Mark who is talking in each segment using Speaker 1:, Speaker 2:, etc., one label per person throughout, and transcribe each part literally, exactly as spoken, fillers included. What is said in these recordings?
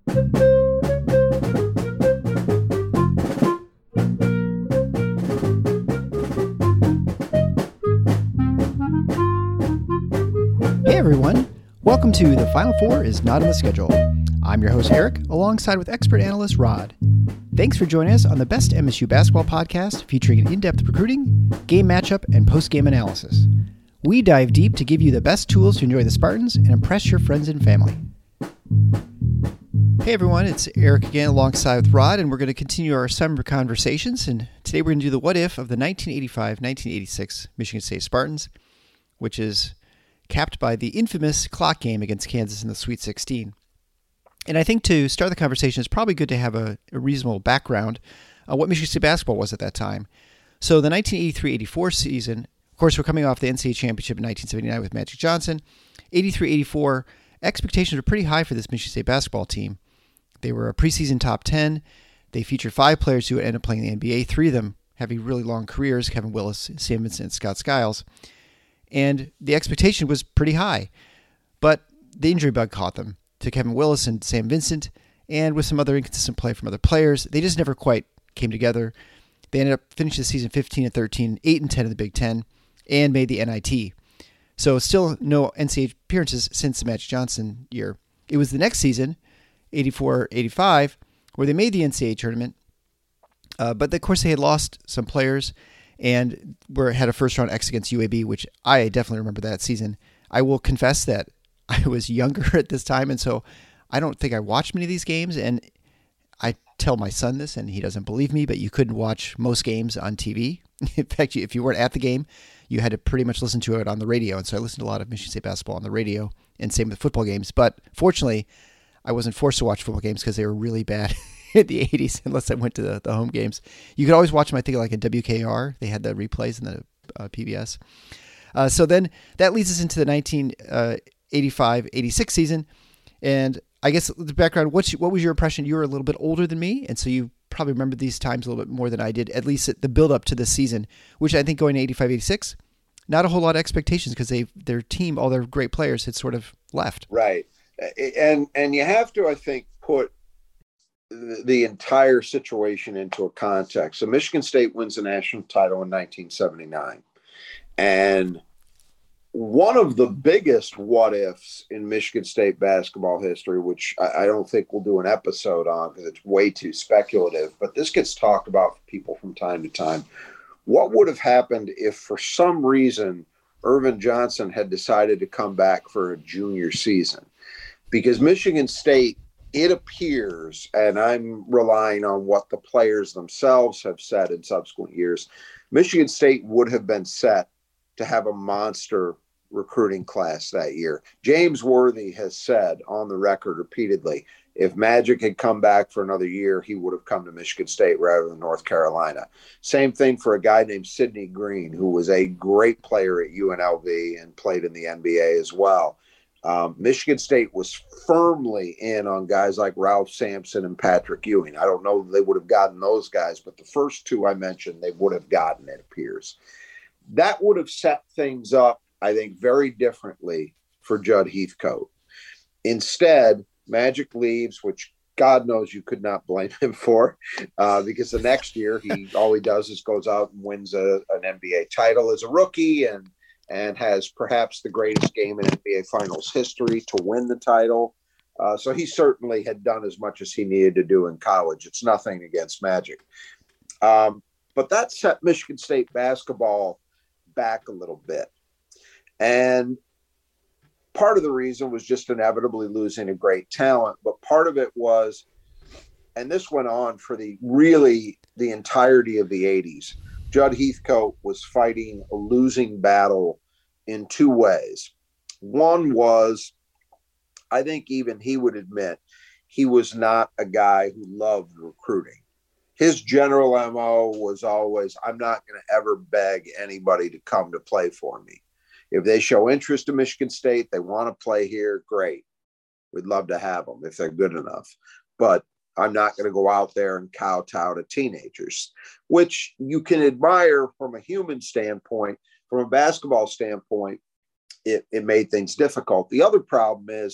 Speaker 1: Hey everyone, welcome to The Final Four is Not on the Schedule. I'm your host Eric, alongside with expert analyst Rod. Thanks for joining us on the best M S U basketball podcast featuring in-depth recruiting, game matchup, and post-game analysis. We dive deep to give you the best tools to enjoy the Spartans and impress your friends and family. Hey everyone, it's Eric again alongside with Rod, and we're going to continue our summer conversations. And today we're going to do the what if of the nineteen eighty-five nineteen eighty-six Michigan State Spartans, which is capped by the infamous clock game against Kansas in the Sweet sixteen. And I think to start the conversation, it's probably good to have a, a reasonable background on what Michigan State basketball was at that time. So the nineteen eighty-three eighty-four season, of course, we're coming off the N C double A championship in nineteen seventy-nine with Magic Johnson. eighty-three eighty-four, expectations were pretty high for this Michigan State basketball team. They were a preseason top ten. They featured five players who would end up playing in the N B A, three of them having really long careers, Kevin Willis, Sam Vincent, and Scott Skiles. And the expectation was pretty high. But the injury bug caught them to Kevin Willis and Sam Vincent, and with some other inconsistent play from other players, they just never quite came together. They ended up finishing the season fifteen and thirteen, eight and ten in the Big Ten, and made the N I T. So still no N C double A appearances since the Magic Johnson year. It was the next season, eighty-four eighty-five, where they made the N C double A tournament. Uh, but of course they had lost some players and were had a first-round X against U A B, which I definitely remember that season. I will confess that I was younger at this time, and so I don't think I watched many of these games. And I tell my son this, and he doesn't believe me, but you couldn't watch most games on T V. In fact, if you weren't at the game, you had to pretty much listen to it on the radio. And so I listened to a lot of Michigan State basketball on the radio, and same with football games. But fortunately, I wasn't forced to watch football games because they were really bad in the eighties, unless I went to the, the home games. You could always watch them, I think, like a W K R. They had the replays in the uh, P B S. Uh, so then that leads us into the nineteen eighty-five eighty-six season. And I guess the background, what's, what was your impression? You were a little bit older than me, and so you probably remember these times a little bit more than I did, at least at the build-up to this season, which I think going to eighty-five eighty-six, not a whole lot of expectations because they their team, all their great players, had sort of left.
Speaker 2: Right. And and you have to, I think, put the entire situation into a context. So Michigan State wins the national title in nineteen seventy-nine. And one of the biggest what ifs in Michigan State basketball history, which I, I don't think we'll do an episode on because it's way too speculative, but this gets talked about for people from time to time. What would have happened if for some reason Irvin Johnson had decided to come back for a junior season? Because Michigan State, it appears, and I'm relying on what the players themselves have said in subsequent years, Michigan State would have been set to have a monster recruiting class that year. James Worthy has said on the record repeatedly, if Magic had come back for another year, he would have come to Michigan State rather than North Carolina. Same thing for a guy named Sidney Green, who was a great player at U N L V and played in the N B A as well. Um, Michigan State was firmly in on guys like Ralph Sampson and Patrick Ewing. I don't know if they would have gotten those guys, but the first two I mentioned, they would have gotten, it appears. That would have set things up, I think, very differently for Judd Heathcote. Instead, Magic leaves, which God knows you could not blame him for, uh, because the next year he all he does is goes out and wins a, an N B A title as a rookie and and has perhaps the greatest game in N B A Finals history to win the title. Uh, so he certainly had done as much as he needed to do in college. It's nothing against Magic. Um, but that set Michigan State basketball back a little bit. And part of the reason was just inevitably losing a great talent, but part of it was, and this went on for the really the entirety of the eighties, Judd Heathcote was fighting a losing battle in two ways. One was, I think even he would admit, he was not a guy who loved recruiting. His general M O was always, I'm not going to ever beg anybody to come to play for me. If they show interest in Michigan State, they want to play here, great. We'd love to have them if they're good enough. But I'm not going to go out there and kowtow to teenagers, which you can admire from a human standpoint. From a basketball standpoint, it, it made things difficult. The other problem is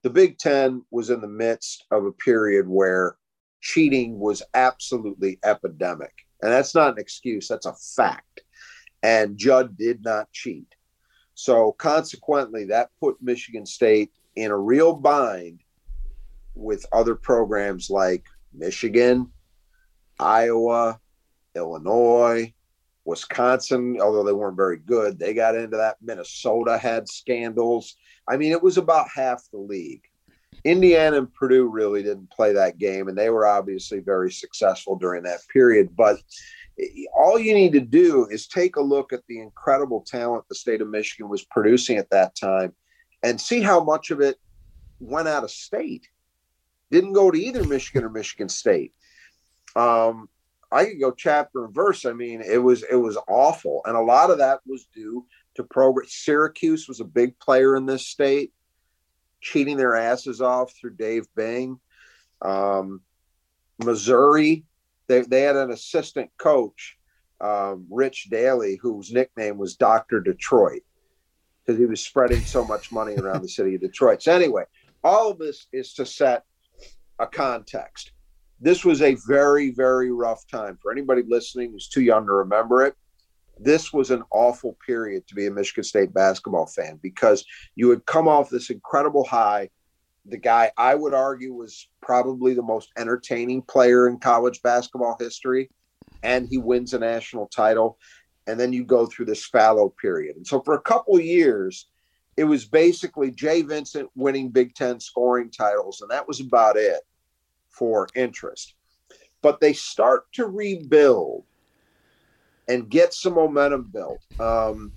Speaker 2: the Big Ten was in the midst of a period where cheating was absolutely epidemic. And that's not an excuse, that's a fact. And Judd did not cheat. So consequently, that put Michigan State in a real bind with other programs like Michigan, Iowa, Illinois, Wisconsin, although they weren't very good. They got into that. Minnesota had scandals. I mean, it was about half the league. Indiana and Purdue really didn't play that game, and they were obviously very successful during that period. But all you need to do is take a look at the incredible talent the state of Michigan was producing at that time and see how much of it went out of state. Didn't go to either Michigan or Michigan State. Um, I could go chapter and verse. I mean, it was it was awful. And a lot of that was due to program. Syracuse was a big player in this state, cheating their asses off through Dave Bing. Um, Missouri, they, they had an assistant coach, um, Rich Daly, whose nickname was Doctor Detroit, because he was spreading so much money around the city of Detroit. So anyway, all of this is to set a context. This was a very, very rough time for anybody listening who's too young to remember it. This was an awful period to be a Michigan State basketball fan, because you had come off this incredible high. The guy, I would argue, was probably the most entertaining player in college basketball history, and he wins a national title. And then you go through this fallow period. And so for a couple of years, it was basically Jay Vincent winning Big Ten scoring titles, and that was about it for interest. But they start to rebuild and get some momentum built. Um,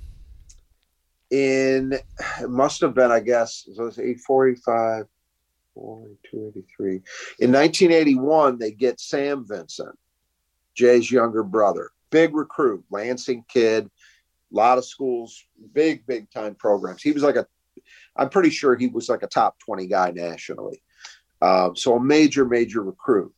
Speaker 2: in, it must have been, I guess, so it's eighty-four, eighty-five, forty-two, eighty-three. In nineteen eighty-one, they get Sam Vincent, Jay's younger brother. Big recruit, Lansing kid, a lot of schools, big, big time programs. He was like a, I'm pretty sure he was like a top twenty guy nationally. Um, so a major, major recruit.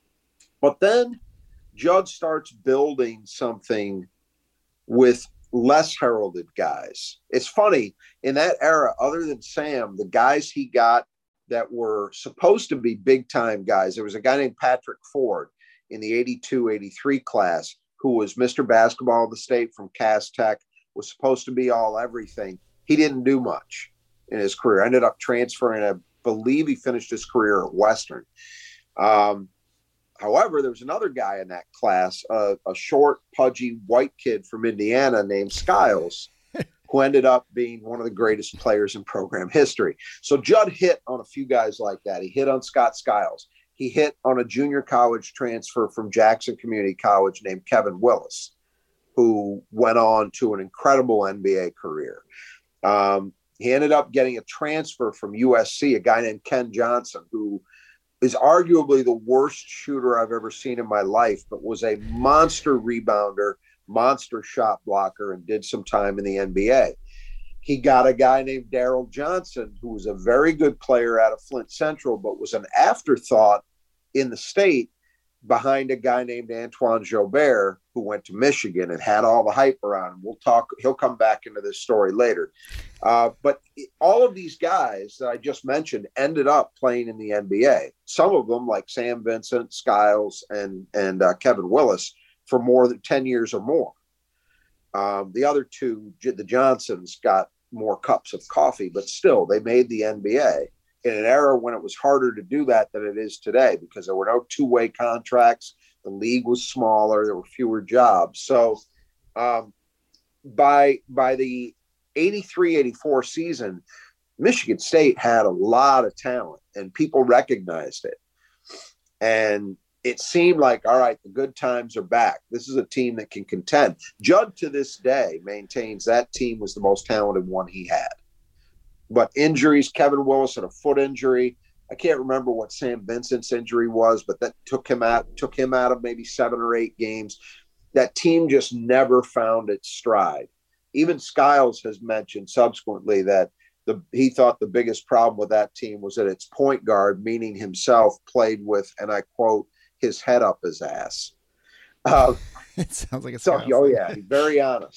Speaker 2: But then Judd starts building something with less heralded guys. It's funny, in that era, other than Sam, the guys he got that were supposed to be big-time guys, there was a guy named Patrick Ford in the eighty-two eighty-three class who was Mister Basketball of the State from Cass Tech, was supposed to be all everything. He didn't do much in his career. Ended up transferring, I believe he finished his career at Western. Um, However, there was another guy in that class, uh, a short, pudgy white kid from Indiana named Skiles, who ended up being one of the greatest players in program history. So Judd hit on a few guys like that. He hit on Scott Skiles. He hit on a junior college transfer from Jackson Community College named Kevin Willis, who went on to an incredible N B A career. Um, he ended up getting a transfer from U S C, a guy named Ken Johnson, who is arguably the worst shooter I've ever seen in my life, but was a monster rebounder, monster shot blocker, and did some time in the N B A. He got a guy named Daryl Johnson, who was a very good player out of Flint Central, but was an afterthought in the state behind a guy named Antoine Jobert, who went to Michigan and had all the hype around him. We'll talk, he'll come back into this story later. Uh, but all of these guys that I just mentioned ended up playing in the N B A. Some of them, like Sam Vincent, Skiles, and, and uh, Kevin Willis, for more than ten years or more. Um, the other two, the Johnsons, got more cups of coffee, but still, they made the N B A in an era when it was harder to do that than it is today, because there were no two-way contracts. The league was smaller. There were fewer jobs. So um, by, by the eighty-three eighty-four season, Michigan State had a lot of talent, and people recognized it. And it seemed like, all right, the good times are back. This is a team that can contend. Judd, to this day, maintains that team was the most talented one he had. But injuries, Kevin Willis had a foot injury. I can't remember what Sam Vincent's injury was, but that took him out, took him out of maybe seven or eight games. That team just never found its stride. Even Skiles has mentioned subsequently that the, he thought the biggest problem with that team was that its point guard, meaning himself, played with, and I quote, his head up his ass. Uh,
Speaker 1: it sounds like a
Speaker 2: so, oh yeah, very honest.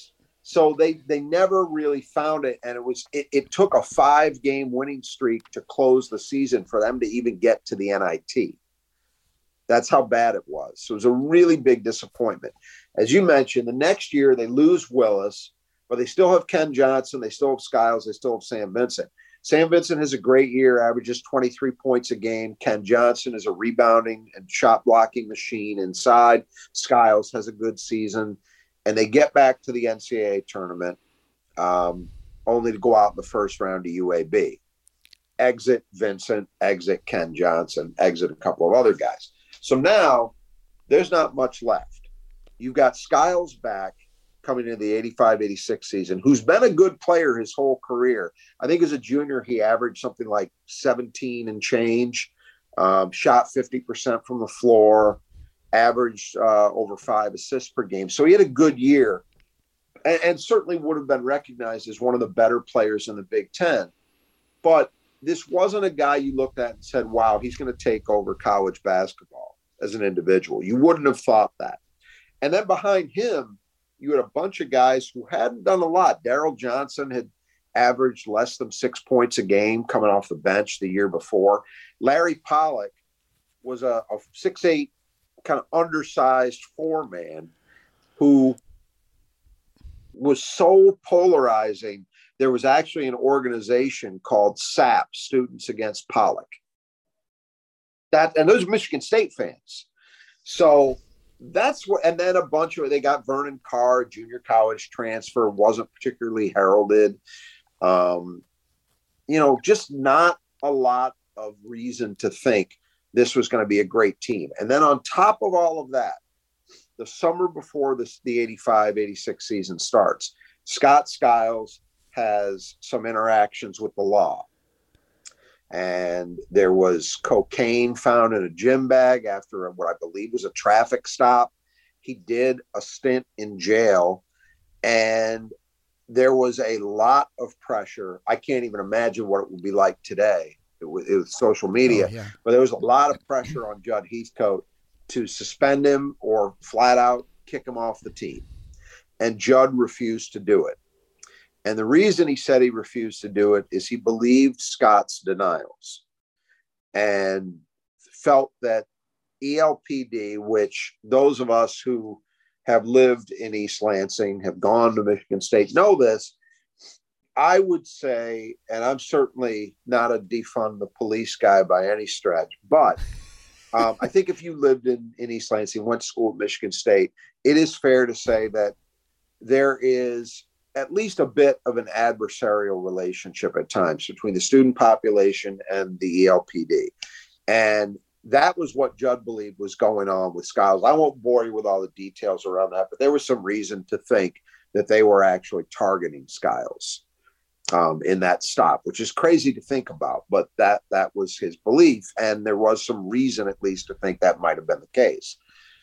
Speaker 2: So they they never really found it, and it was it, it took a five game winning streak to close the season for them to even get to the N I T. That's how bad it was. So it was a really big disappointment. As you mentioned, the next year they lose Willis, but they still have Ken Johnson, they still have Skiles, they still have Sam Vincent. Sam Vincent has a great year, averages twenty-three points a game. Ken Johnson is a rebounding and shot blocking machine inside. Skiles has a good season. And they get back to the N C double A tournament, um, only to go out in the first round to U A B. Exit Vincent, exit Ken Johnson, exit a couple of other guys. So now there's not much left. You've got Skiles back coming into the eighty-five eighty-six season, who's been a good player his whole career. I think as a junior, he averaged something like seventeen and change, um, shot fifty percent from the floor, averaged uh, over five assists per game. So he had a good year and, and certainly would have been recognized as one of the better players in the Big Ten. But this wasn't a guy you looked at and said, wow, he's going to take over college basketball as an individual. You wouldn't have thought that. And then behind him, you had a bunch of guys who hadn't done a lot. Daryl Johnson had averaged less than six points a game coming off the bench the year before. Larry Pollock was a, a six eight kind of undersized four-man who was so polarizing. There was actually an organization called S A P, Students Against Pollock. That, and those are Michigan State fans. So that's what, and then a bunch of, they got Vernon Carr, junior college transfer, wasn't particularly heralded. Um, you know, just not a lot of reason to think this was going to be a great team. And then on top of all of that, the summer before this, the eighty-five eighty-six season starts, Scott Skiles has some interactions with the law. And there was cocaine found in a gym bag after what I believe was a traffic stop. He did a stint in jail, and there was a lot of pressure. I can't even imagine what it would be like today. It was, it was social media,
Speaker 1: oh, yeah.
Speaker 2: But there was a lot of pressure on Judd Heathcote to suspend him or flat out kick him off the team. And Judd refused to do it. And the reason he said he refused to do it is he believed Scott's denials and felt that E L P D, which those of us who have lived in East Lansing, have gone to Michigan State, know this. I would say, and I'm certainly not a defund the police guy by any stretch, but um, I think if you lived in, in East Lansing, went to school at Michigan State, it is fair to say that there is at least a bit of an adversarial relationship at times between the student population and the E L P D. And that was what Judd believed was going on with Skiles. I won't bore you with all the details around that, but there was some reason to think that they were actually targeting Skiles um, in that stop, which is crazy to think about, but that that was his belief. And there was some reason at least to think that might have been the case.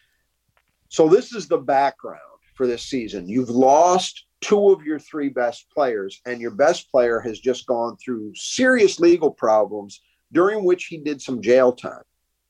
Speaker 2: So this is the background for this season. You've lost two of your three best players, and your best player has just gone through serious legal problems during which he did some jail time.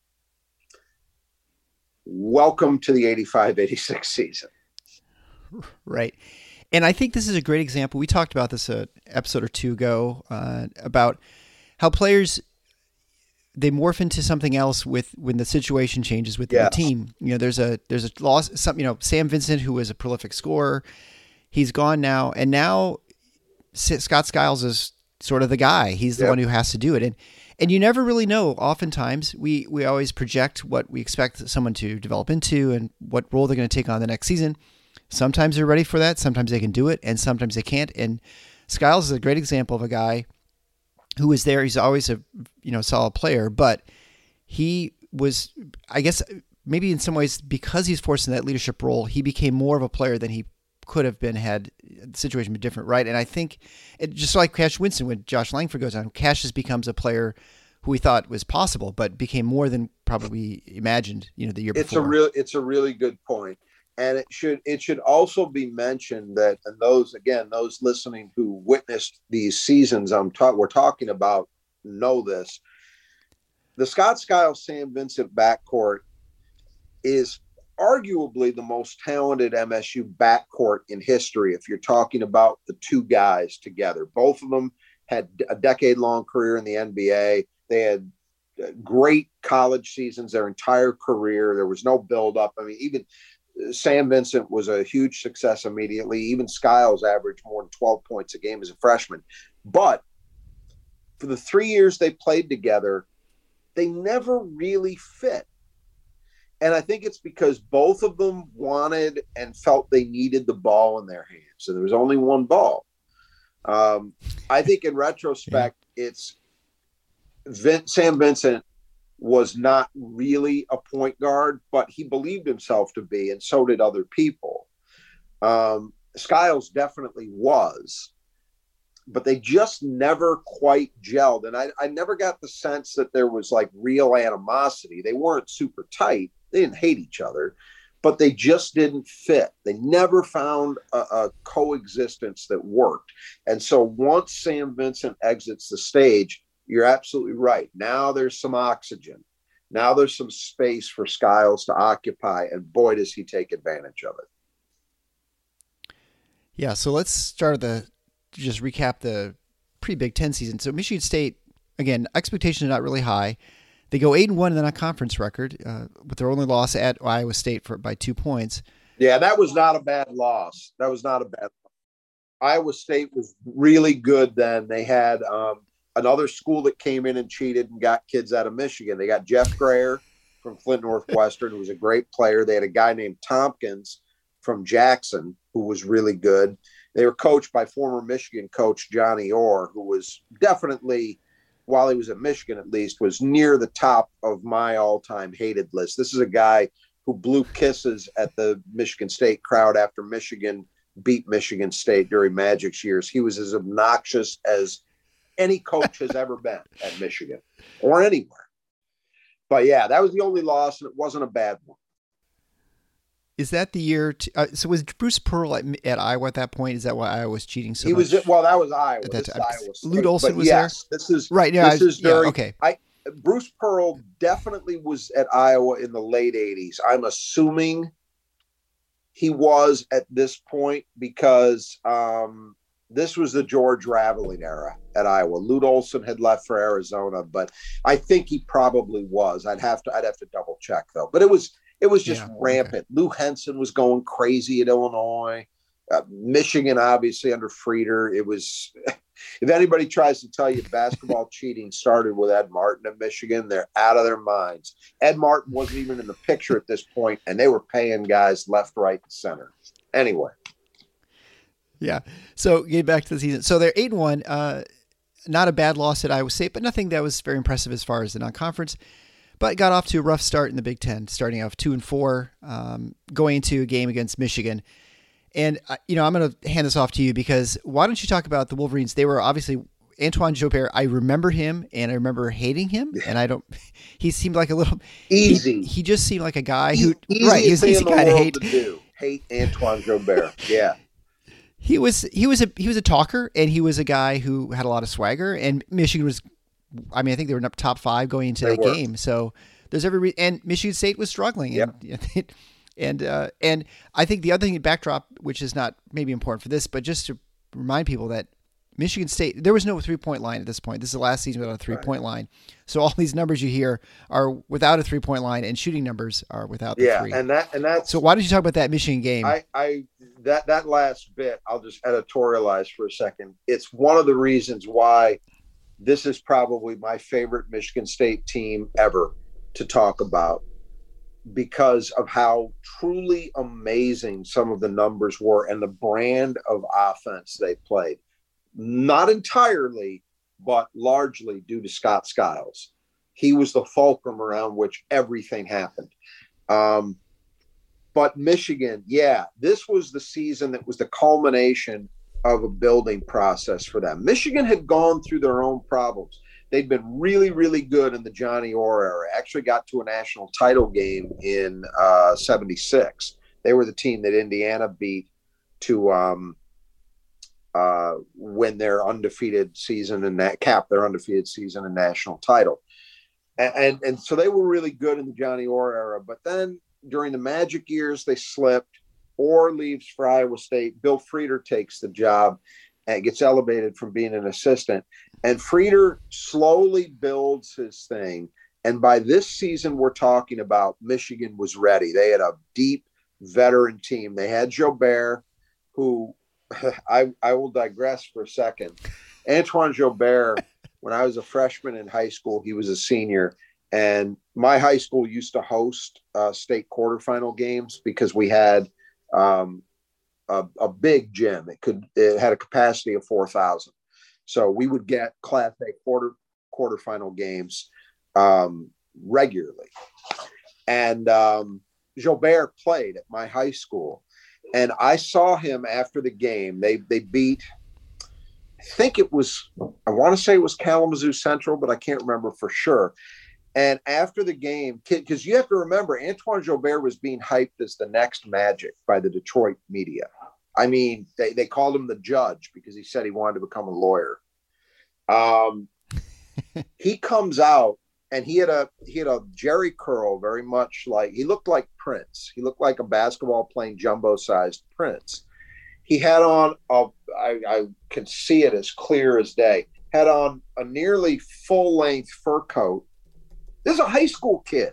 Speaker 2: Welcome to the eighty-five eighty-six season.
Speaker 1: Right. And I think this is a great example. We talked about this an episode or two ago uh, about how players, they morph into something else with when the situation changes within
Speaker 2: Yes.
Speaker 1: the team. You know, there's a there's a loss. Some you know Sam Vincent, who was a prolific scorer, he's gone now, and now Scott Skiles is sort of the guy. He's the
Speaker 2: Yep.
Speaker 1: one who has to do it, and and you never really know. Oftentimes, we we always project what we expect someone to develop into and what role they're going to take on the next season. Sometimes they're ready for that. Sometimes they can do it, and sometimes they can't. And Skiles is a great example of a guy who is there. He's always a you know solid player, but he was, I guess, maybe in some ways because he's forced in that leadership role, he became more of a player than he could have been had the situation been different, right? And I think it just like Cash Winston when Josh Langford goes on, Cash just becomes a player who we thought was possible, but became more than probably imagined. You know, the year
Speaker 2: It's
Speaker 1: before.
Speaker 2: a real, it's a really good point. And it should it should also be mentioned that, and those again, those listening who witnessed these seasons I'm ta- we're talking about know this. The Scott Skiles Sam Vincent backcourt is arguably the most talented M S U backcourt in history. If you're talking about the two guys together, both of them had a decade-long career in the N B A. They had great college seasons their entire career. There was no build-up. I mean, even Sam Vincent was a huge success immediately. Even Skiles averaged more than twelve points a game as a freshman. But for the three years they played together, they never really fit. And I think it's because both of them wanted and felt they needed the ball in their hands. So there was only one ball. Um, I think in retrospect, yeah. it's Vin- Sam Vincent was not really a point guard, but he believed himself to be, and so did other people. Um, Skiles definitely was, but they just never quite gelled. And I, I never got the sense that there was like real animosity. They weren't super tight. They didn't hate each other, but they just didn't fit. They never found a, a coexistence that worked. And so once Sam Vincent exits the stage, you're absolutely right. Now there's some oxygen. Now there's some space for Skiles to occupy, and boy, does he take advantage of it.
Speaker 1: Yeah, so let's start the just recap the pre-Big Ten season. So Michigan State, again, expectations are not really high. They go eight and one in the non-conference record, uh, with their only loss at Iowa State for by two points.
Speaker 2: Yeah, that was not a bad loss. That was not a bad loss. Iowa State was really good then. They had um, another school that came in and cheated and got kids out of Michigan. They got Jeff Grayer from Flint Northwestern, who was a great player. They had a guy named Tompkins from Jackson, who was really good. They were coached by former Michigan coach Johnny Orr, who was definitely, while he was at Michigan at least, was near the top of my all-time hated list. This is a guy who blew kisses at the Michigan State crowd after Michigan beat Michigan State during Magic's years. He was as obnoxious as any coach has ever been at Michigan or anywhere. But yeah, that was the only loss, and it wasn't a bad one.
Speaker 1: Is that the year? To, uh, so was Bruce Pearl at, at Iowa at that point? Is that why Iowa was cheating so
Speaker 2: he
Speaker 1: much?
Speaker 2: He was well. That was Iowa.
Speaker 1: At that
Speaker 2: this
Speaker 1: time.
Speaker 2: is Iowa State.
Speaker 1: Lute Olson
Speaker 2: but
Speaker 1: was
Speaker 2: yes,
Speaker 1: there.
Speaker 2: This is
Speaker 1: right. Yeah,
Speaker 2: this
Speaker 1: I,
Speaker 2: is during.
Speaker 1: Yeah, okay.
Speaker 2: I Bruce Pearl definitely was at Iowa in the late eighties. I'm assuming he was at this point because um, this was the George Raveling era at Iowa. Lute Olson had left for Arizona, but I think he probably was. I'd have to. I'd have to double check though. But it was. It was just yeah, rampant. Okay. Lou Henson was going crazy at Illinois. Uh, Michigan, obviously, under Frieder. It was, if anybody tries to tell you basketball cheating started with Ed Martin at Michigan, they're out of their minds. Ed Martin wasn't even in the picture at this point, and they were paying guys left, right, and center. Anyway.
Speaker 1: Yeah. So getting back to the season. So they're eight and one. Uh, not a bad loss at Iowa State, but nothing that was very impressive as far as the non-conference. But got off to a rough start in the Big Ten, starting off two and four, um, going into a game against Michigan. And, uh, you know, I'm going to hand this off to you because why don't you talk about the Wolverines? They were obviously Antoine Joubert. I remember him and I remember hating him. And I don't, he seemed like a little
Speaker 2: easy.
Speaker 1: He, he just seemed like a guy who,
Speaker 2: easy
Speaker 1: right. He was an easy guy to hate.
Speaker 2: To do. Hate Antoine Joubert. Yeah.
Speaker 1: He was, he was a, he was a talker, and he was a guy who had a lot of swagger, and Michigan was, I mean, I think they were up top five going into
Speaker 2: they
Speaker 1: that
Speaker 2: were.
Speaker 1: game. So there's every re- and Michigan State was struggling.
Speaker 2: Yep.
Speaker 1: And and uh, and I think the other thing, backdrop, which is not maybe important for this, but just to remind people that Michigan State, there was no three point line at this point. This is the last season without a three point right. line. So all these numbers you hear are without a three point line, and shooting numbers are without the
Speaker 2: yeah,
Speaker 1: three.
Speaker 2: and that and that's
Speaker 1: so why did you talk about that Michigan game?
Speaker 2: I, I that that last bit, I'll just editorialize for a second. It's one of the reasons why this is probably my favorite Michigan State team ever to talk about, because of how truly amazing some of the numbers were and the brand of offense they played. Not entirely, but largely due to Scott Skiles. He was the fulcrum around which everything happened. Um, but Michigan, yeah, this was the season that was the culmination of a building process for them. Michigan had gone through their own problems. They'd been really, really good in the Johnny Orr era. Actually got to a national title game in uh, seventy-six. They were the team that Indiana beat to um, uh, win their undefeated season and that cap their undefeated season and national title. And, and and so they were really good in the Johnny Orr era. But then during the Magic years, they slipped. Orr leaves for Iowa State. Bill Frieder takes the job and gets elevated from being an assistant. And Frieder slowly builds his thing. And by this season, we're talking about Michigan was ready. They had a deep veteran team. They had Jobert, who I, I will digress for a second. Antoine Jobert, when I was a freshman in high school, he was a senior. And my high school used to host uh, state quarterfinal games because we had um, a, a big gym. It could it had a capacity of four thousand. So we would get Class A quarter quarterfinal games um, regularly. And um, Jobert played at my high school. And I saw him after the game. They they beat, I think it was, I want to say it was Kalamazoo Central, but I can't remember for sure. And after the game, because you have to remember, Antoine Jobert was being hyped as the next Magic by the Detroit media. I mean, they, they called him the judge because he said he wanted to become a lawyer. Um, he comes out and he had a he had a Jerry curl, very much like, he looked like Prince. He looked like a basketball playing jumbo-sized Prince. He had on a, I, I can see it as clear as day. Had on a nearly full-length fur coat. This is a high school kid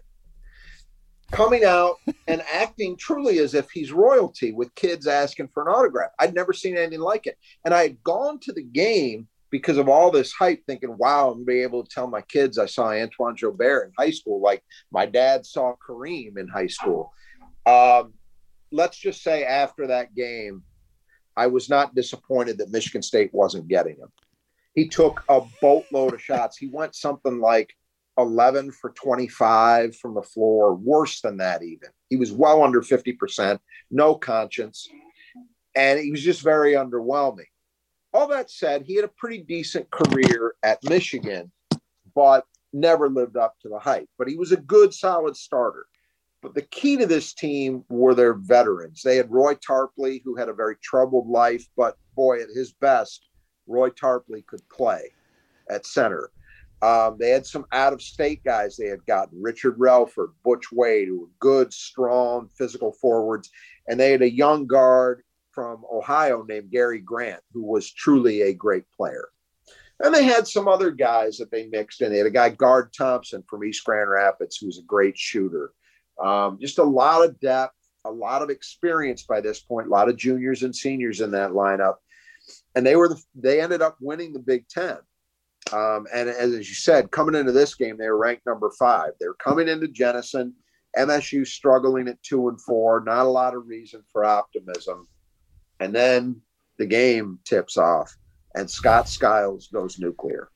Speaker 2: coming out and acting truly as if he's royalty with kids asking for an autograph. I'd never seen anything like it. And I had gone to the game because of all this hype thinking, wow, I'm going to be able to tell my kids I saw Antoine Jobert in high school like my dad saw Kareem in high school. Um, let's just say after that game, I was not disappointed that Michigan State wasn't getting him. He took a boatload of shots. He went something like eleven for twenty-five from the floor, worse than that even. He was well under fifty percent, no conscience, and he was just very underwhelming. All that said, he had a pretty decent career at Michigan, but never lived up to the hype. But he was a good, solid starter. But the key to this team were their veterans. They had Roy Tarpley, who had a very troubled life, but boy, at his best, Roy Tarpley could play at center. Um, they had some out-of-state guys they had gotten, Richard Relford, Butch Wade, who were good, strong, physical forwards. And they had a young guard from Ohio named Gary Grant, who was truly a great player. And they had some other guys that they mixed in. They had a guy, Guard Thompson, from East Grand Rapids, who was a great shooter. Um, just a lot of depth, a lot of experience by this point, a lot of juniors and seniors in that lineup. And they were the, they ended up winning the Big Ten. Um, and as, as you said, coming into this game, they were ranked number five. They were coming into Jenison, M S U struggling at two and four, not a lot of reason for optimism. And then the game tips off, and Scott Skiles goes nuclear.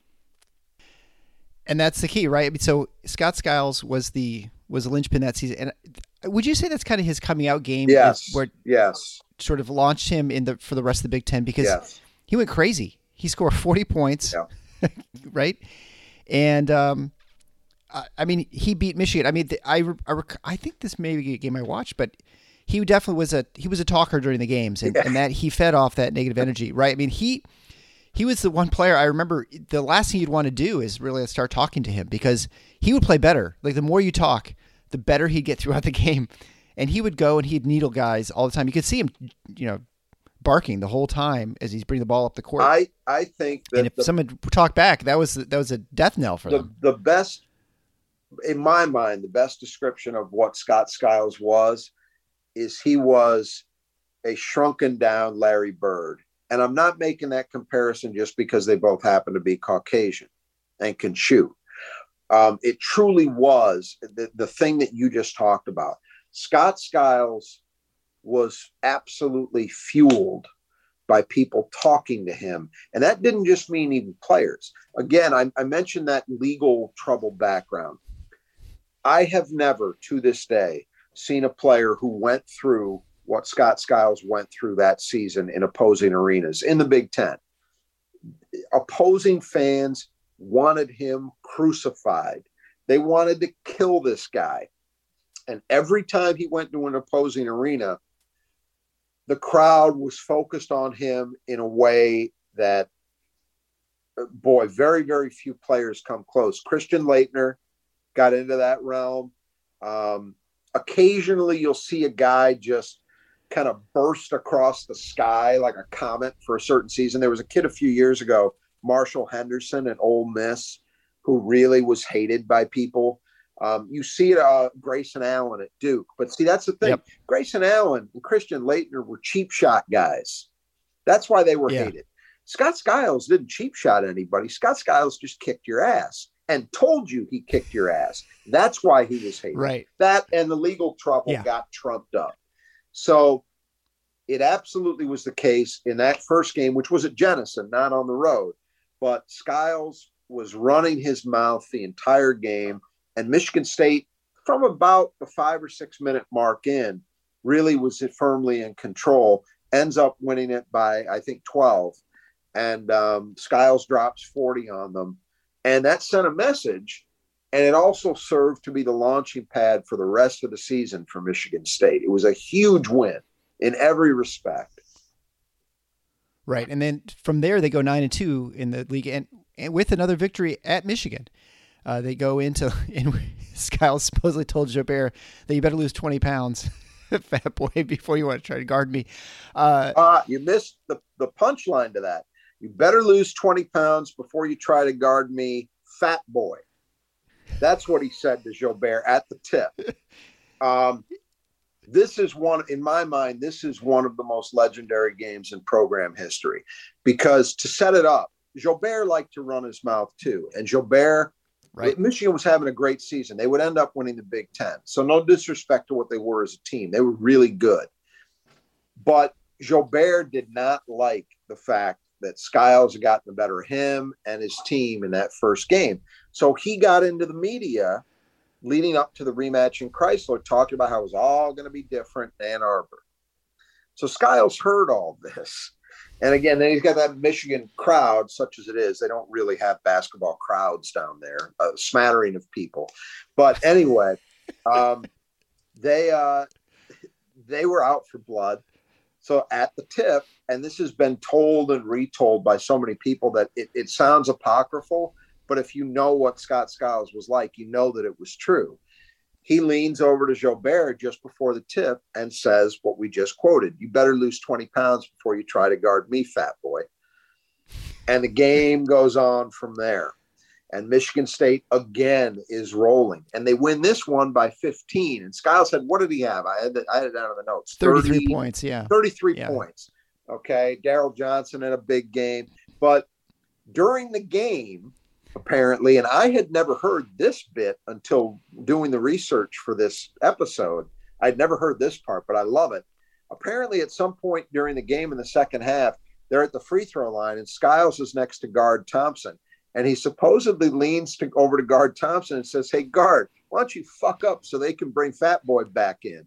Speaker 1: And that's the key, right? I mean, so Scott Skiles was the was the linchpin that season. And would you say that's kind of his coming out game?
Speaker 2: Yes.
Speaker 1: Where
Speaker 2: yes.
Speaker 1: Sort of launched him in the for the rest of the Big Ten because
Speaker 2: yes.
Speaker 1: he went crazy. He scored forty points.
Speaker 2: Yeah.
Speaker 1: Right. And, um, I, I mean, he beat Michigan. I mean, the, I, I, I think this may be a game I watched, but he definitely was a, he was a talker during the games and, yeah. and that he fed off that negative energy. Right. I mean, he, he was the one player I remember the last thing you'd want to do is really start talking to him because he would play better. Like the more you talk, the better he'd get throughout the game. And he would go and he'd needle guys all the time. You could see him, you know, barking the whole time as he's bringing the ball up the court.
Speaker 2: I, I think that
Speaker 1: and if
Speaker 2: the,
Speaker 1: someone talked back, that was that was a death knell for
Speaker 2: the,
Speaker 1: them.
Speaker 2: The best, in my mind, the best description of what Scott Skiles was is he was a shrunken down Larry Bird. And I'm not making that comparison just because they both happen to be Caucasian and can shoot. Um, it truly was the, the thing that you just talked about. Scott Skiles was absolutely fueled by people talking to him. And that didn't just mean even players. Again, I, I mentioned that legal trouble background. I have never, to this day, seen a player who went through what Scott Skiles went through that season in opposing arenas in the Big Ten. Opposing fans wanted him crucified. They wanted to kill this guy. And every time he went to an opposing arena, the crowd was focused on him in a way that, boy, very, very few players come close. Christian Laettner got into that realm. Um, occasionally you'll see a guy just kind of burst across the sky like a comet for a certain season. There was a kid a few years ago, Marshall Henderson at Ole Miss, who really was hated by people. Um, you see it, uh, Grayson Allen at Duke. But see, that's the thing. Yep. Grayson Allen and Christian Laettner were cheap shot guys. That's why they were yeah. hated. Scott Skiles didn't cheap shot anybody. Scott Skiles just kicked your ass and told you he kicked your ass. That's why he was hated.
Speaker 1: Right.
Speaker 2: That and the legal trouble yeah. got trumped up. So it absolutely was the case in that first game, which was at Jenison, not on the road. But Skiles was running his mouth the entire game, and Michigan State, from about the five or six minute mark in, really was firmly in control, ends up winning it by, I think, twelve. And um, Skiles drops forty on them. And that sent a message. And it also served to be the launching pad for the rest of the season for Michigan State. It was a huge win in every respect.
Speaker 1: Right. And then from there, they go nine and two in the league, and, and with another victory at Michigan. Uh, they go into, and Skiles supposedly told Jobert that you better lose twenty pounds, fat boy, before you want to try to guard me. Uh,
Speaker 2: uh, you missed the, the punchline to that. You better lose twenty pounds before you try to guard me, fat boy. That's what he said to Jobert at the tip. Um, this is one, in my mind, this is one of the most legendary games in program history, because to set it up, Jobert liked to run his mouth too. And Jobert, right. Michigan was having a great season. They would end up winning the Big Ten. So no disrespect to what they were as a team. They were really good. But Jobert did not like the fact that Skiles had gotten the better of him and his team in that first game. So he got into the media leading up to the rematch in Chrysler, talking about how it was all going to be different in Ann Arbor. So Skiles heard all this. And again, then he's got that Michigan crowd, such as it is. They don't really have basketball crowds down there, a smattering of people. But anyway, um, they uh, they were out for blood. So at the tip, and this has been told and retold by so many people that it, it sounds apocryphal, but if you know what Scott Skiles was like, you know that it was true. He leans over to Jobert just before the tip and says what we just quoted: you better lose twenty pounds before you try to guard me, fat boy. And the game goes on from there. And Michigan State again is rolling. And they win this one by fifteen. And Skiles said, what did he have? I had, the, I had it down in the notes.
Speaker 1: thirty-three thirty, points, yeah.
Speaker 2: thirty-three
Speaker 1: yeah.
Speaker 2: points. Okay. Darryl Johnson in a big game. But during the game, apparently, and I had never heard this bit until doing the research for this episode. I'd never heard this part, but I love it. Apparently, at some point during the game in the second half, they're at the free throw line, and Skiles is next to guard Thompson. And he supposedly leans to over to guard Thompson and says, hey, guard, why don't you fuck up so they can bring Fat Boy back in?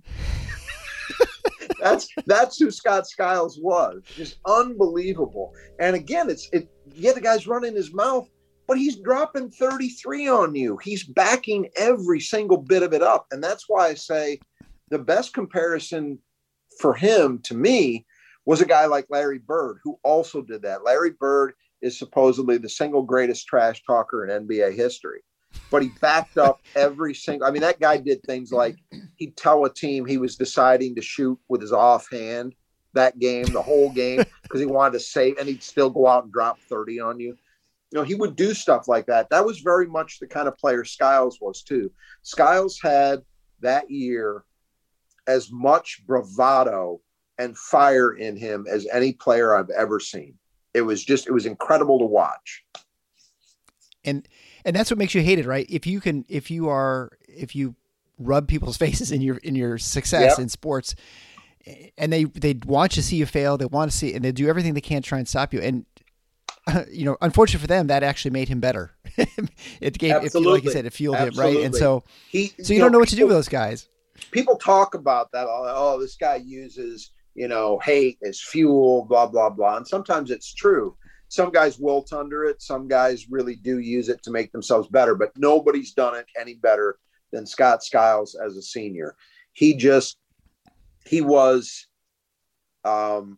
Speaker 2: that's that's who Scott Skiles was. Just unbelievable. And again, it's it. Yeah, the guy's running his mouth, but he's dropping thirty-three on you. He's backing every single bit of it up. And that's why I say the best comparison for him, to me, was a guy like Larry Bird, who also did that. Larry Bird is supposedly the single greatest trash talker in N B A history. But he backed up every single – I mean, that guy did things like he'd tell a team he was deciding to shoot with his offhand that game, the whole game, because he wanted to save – and he'd still go out and drop thirty on you. You know, he would do stuff like that. That was very much the kind of player Skiles was too. Skiles had that year as much bravado and fire in him as any player I've ever seen. It was just, it was incredible to watch.
Speaker 1: And, and that's what makes you hate it, right? If you can, if you are, if you rub people's faces in your, in your success yep. in sports, and they, they want to see you fail, they want to see, and they do everything they can to try and stop you. And, uh, you know, unfortunately for them, that actually made him better. It gave, if you, like you said, it fueled Absolutely. him, right? And so, he, so you, you don't know, know what people, to do with those guys.
Speaker 2: People talk about that. Oh, this guy uses, you know, hate as fuel, blah, blah, blah. And sometimes it's true. Some guys wilt under it. Some guys really do use it to make themselves better, but nobody's done it any better than Scott Skiles as a senior. He just, he was um,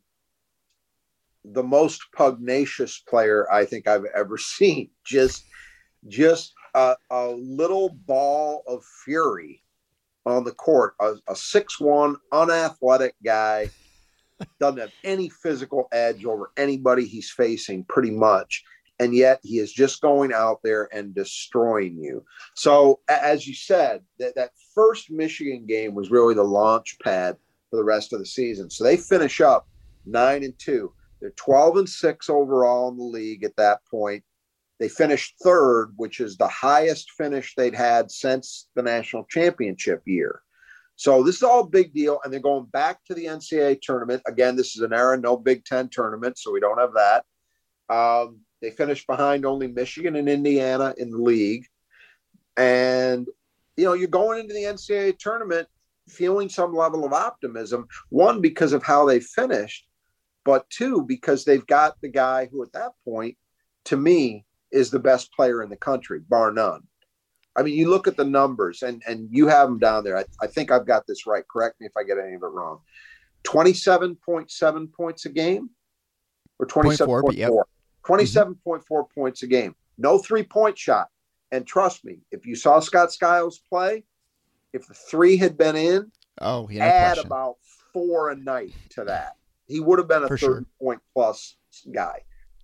Speaker 2: the most pugnacious player I think I've ever seen. Just, just a, a little ball of fury on the court, a, a six one unathletic guy, doesn't have any physical edge over anybody he's facing pretty much. And yet he is just going out there and destroying you. So as you said, that, that first Michigan game was really the launch pad for the rest of the season. So they finish up nine and two. They're twelve and six overall in the league at that point. They finished third, which is the highest finish they'd had since the national championship year. So this is all a big deal. And they're going back to the N C double A tournament. Again, this is an era, no Big Ten tournament, so we don't have that. Um, They finished behind only Michigan and Indiana in the league. And, you know, you're going into the N C double A tournament feeling some level of optimism, one, because of how they finished, but two, because they've got the guy who at that point, to me, is the best player in the country, bar none. I mean, you look at the numbers, and, and you have them down there. I, I think I've got this right. Correct me if I get any of it wrong. twenty-seven point seven points a game or twenty-seven point four? Yep. twenty-seven point four mm-hmm. points a game. No three-point shot. And trust me, if you saw Scott Skiles play, if the three had been in,
Speaker 1: oh, yeah, no
Speaker 2: add
Speaker 1: question.
Speaker 2: about four a night to that. He would have been a thirty-point sure. plus guy.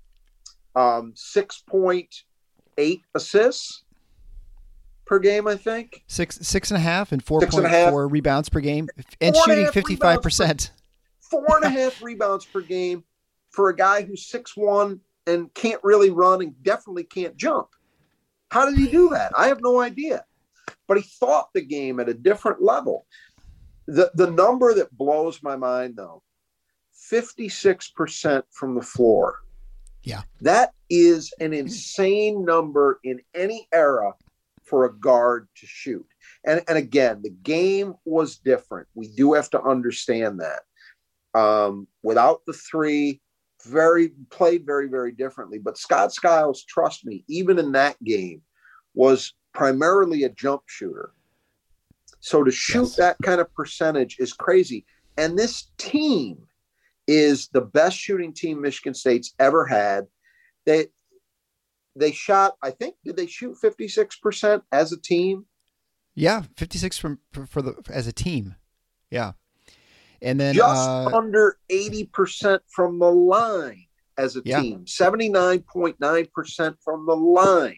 Speaker 2: Um, six point eight assists per game, I think.
Speaker 1: Six six and a half and four point four rebounds per game. And
Speaker 2: four
Speaker 1: shooting
Speaker 2: and
Speaker 1: fifty-five percent.
Speaker 2: Per, four and a half rebounds per game for a guy who's six one and can't really run and definitely can't jump. How did he do that? I have no idea. But he thought the game at a different level. The, the number that blows my mind, though, fifty-six percent from the floor.
Speaker 1: Yeah.
Speaker 2: That is an insane number in any era for a guard to shoot. And, and again, the game was different. We do have to understand that. Um, without the three, very played very, very differently. But Scott Skiles, trust me, even in that game, was primarily a jump shooter. So to shoot yes. that kind of percentage is crazy. And this team is the best shooting team Michigan State's ever had. They they shot, I think, did they shoot fifty-six percent as a team?
Speaker 1: Yeah, fifty-six from for, for the as a team. Yeah. And then
Speaker 2: just
Speaker 1: uh,
Speaker 2: under eighty percent from the line as a
Speaker 1: yeah.
Speaker 2: team, seventy-nine point nine percent from the line.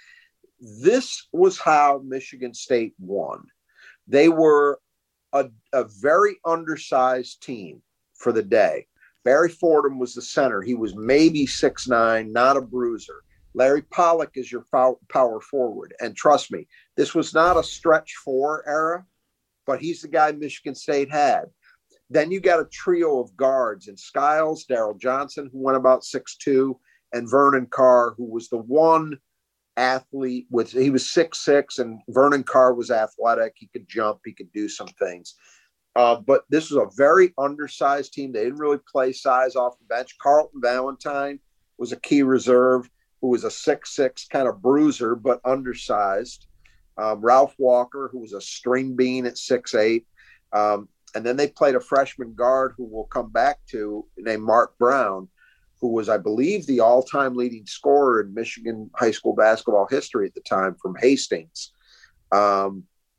Speaker 2: This was how Michigan State won. They were a, a very undersized team for the day. Barry Fordham was the center. He was maybe six nine, not a bruiser. Larry Pollock is your power forward. And trust me, this was not a stretch four era, but he's the guy Michigan State had. Then you got a trio of guards in Skiles, Darrell Johnson, who went about six two, and Vernon Carr, who was the one athlete with, he was six six, and Vernon Carr was athletic. He could jump, he could do some things. Uh, but this was a very undersized team. They didn't really play size off the bench. Carlton Valentine was a key reserve, who was a six six kind of bruiser, but undersized. Um, Ralph Walker, who was a string bean at six eight. Um, and then they played a freshman guard who we'll come back to, named Mark Brown, who was, I believe, the all-time leading scorer in Michigan high school basketball history at the time from Hastings. Um,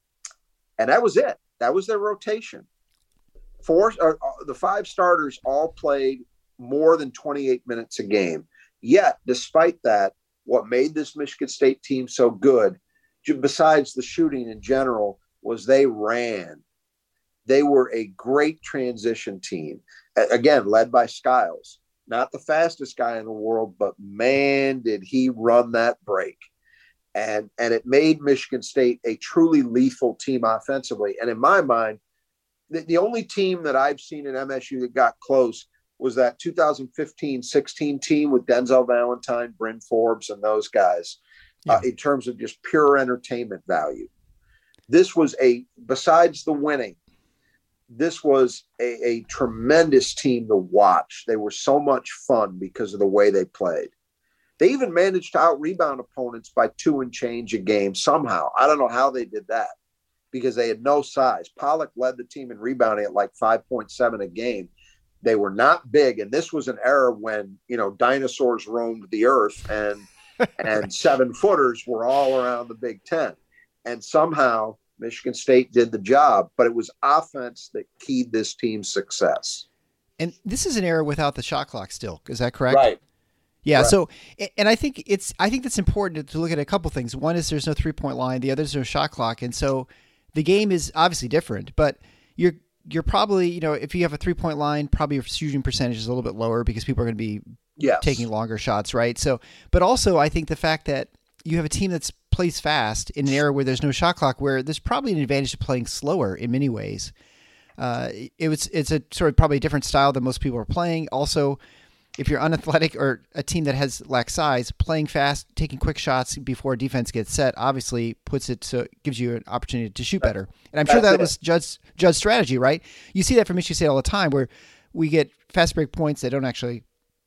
Speaker 2: and that was it. That was their rotation. Four, uh, the five starters all played more than twenty-eight minutes a game. Yet, despite that, what made this Michigan State team so good, besides the shooting in general, was they ran. They were a great transition team. Again, led by Skiles. Not the fastest guy in the world, but man, did he run that break. And, and it made Michigan State a truly lethal team offensively. And in my mind, the, the only team that I've seen at M S U that got close was that two thousand fifteen sixteen team with Denzel Valentine, Bryn Forbes, and those guys, yeah. uh, in terms of just pure entertainment value. This was a, besides the winning, this was a, a tremendous team to watch. They were so much fun because of the way they played. They even managed to out-rebound opponents by two and change a game somehow. I don't know how they did that because they had no size. Pollock led the team in rebounding at like five point seven a game. They were not big, and this was an era when, you know, dinosaurs roamed the earth and and seven-footers were all around the Big Ten. And somehow Michigan State did the job, but it was offense that keyed this team's success.
Speaker 1: And this is an era without the shot clock still. Is that correct?
Speaker 2: Right.
Speaker 1: Yeah.
Speaker 2: Right.
Speaker 1: So, and I think it's, I think that's important to look at a couple things. One is there's no three point line. The other is no shot clock. And so the game is obviously different, but you're, you're probably, you know, if you have a three point line, probably your shooting percentage is a little bit lower because people are going to be
Speaker 2: yes.
Speaker 1: taking longer shots. Right. So, but also I think the fact that you have a team that's plays fast in an era where there's no shot clock, where there's probably an advantage to playing slower in many ways. Uh, it was, it's a sort of probably a different style than most people are playing. Also, if you're unathletic or a team that has lack size, playing fast, taking quick shots before defense gets set, obviously puts it to gives you an opportunity to shoot better. And I'm sure that was Judd's Judd's strategy, right? You see that from Michigan State all the time, where we get fast break points that don't actually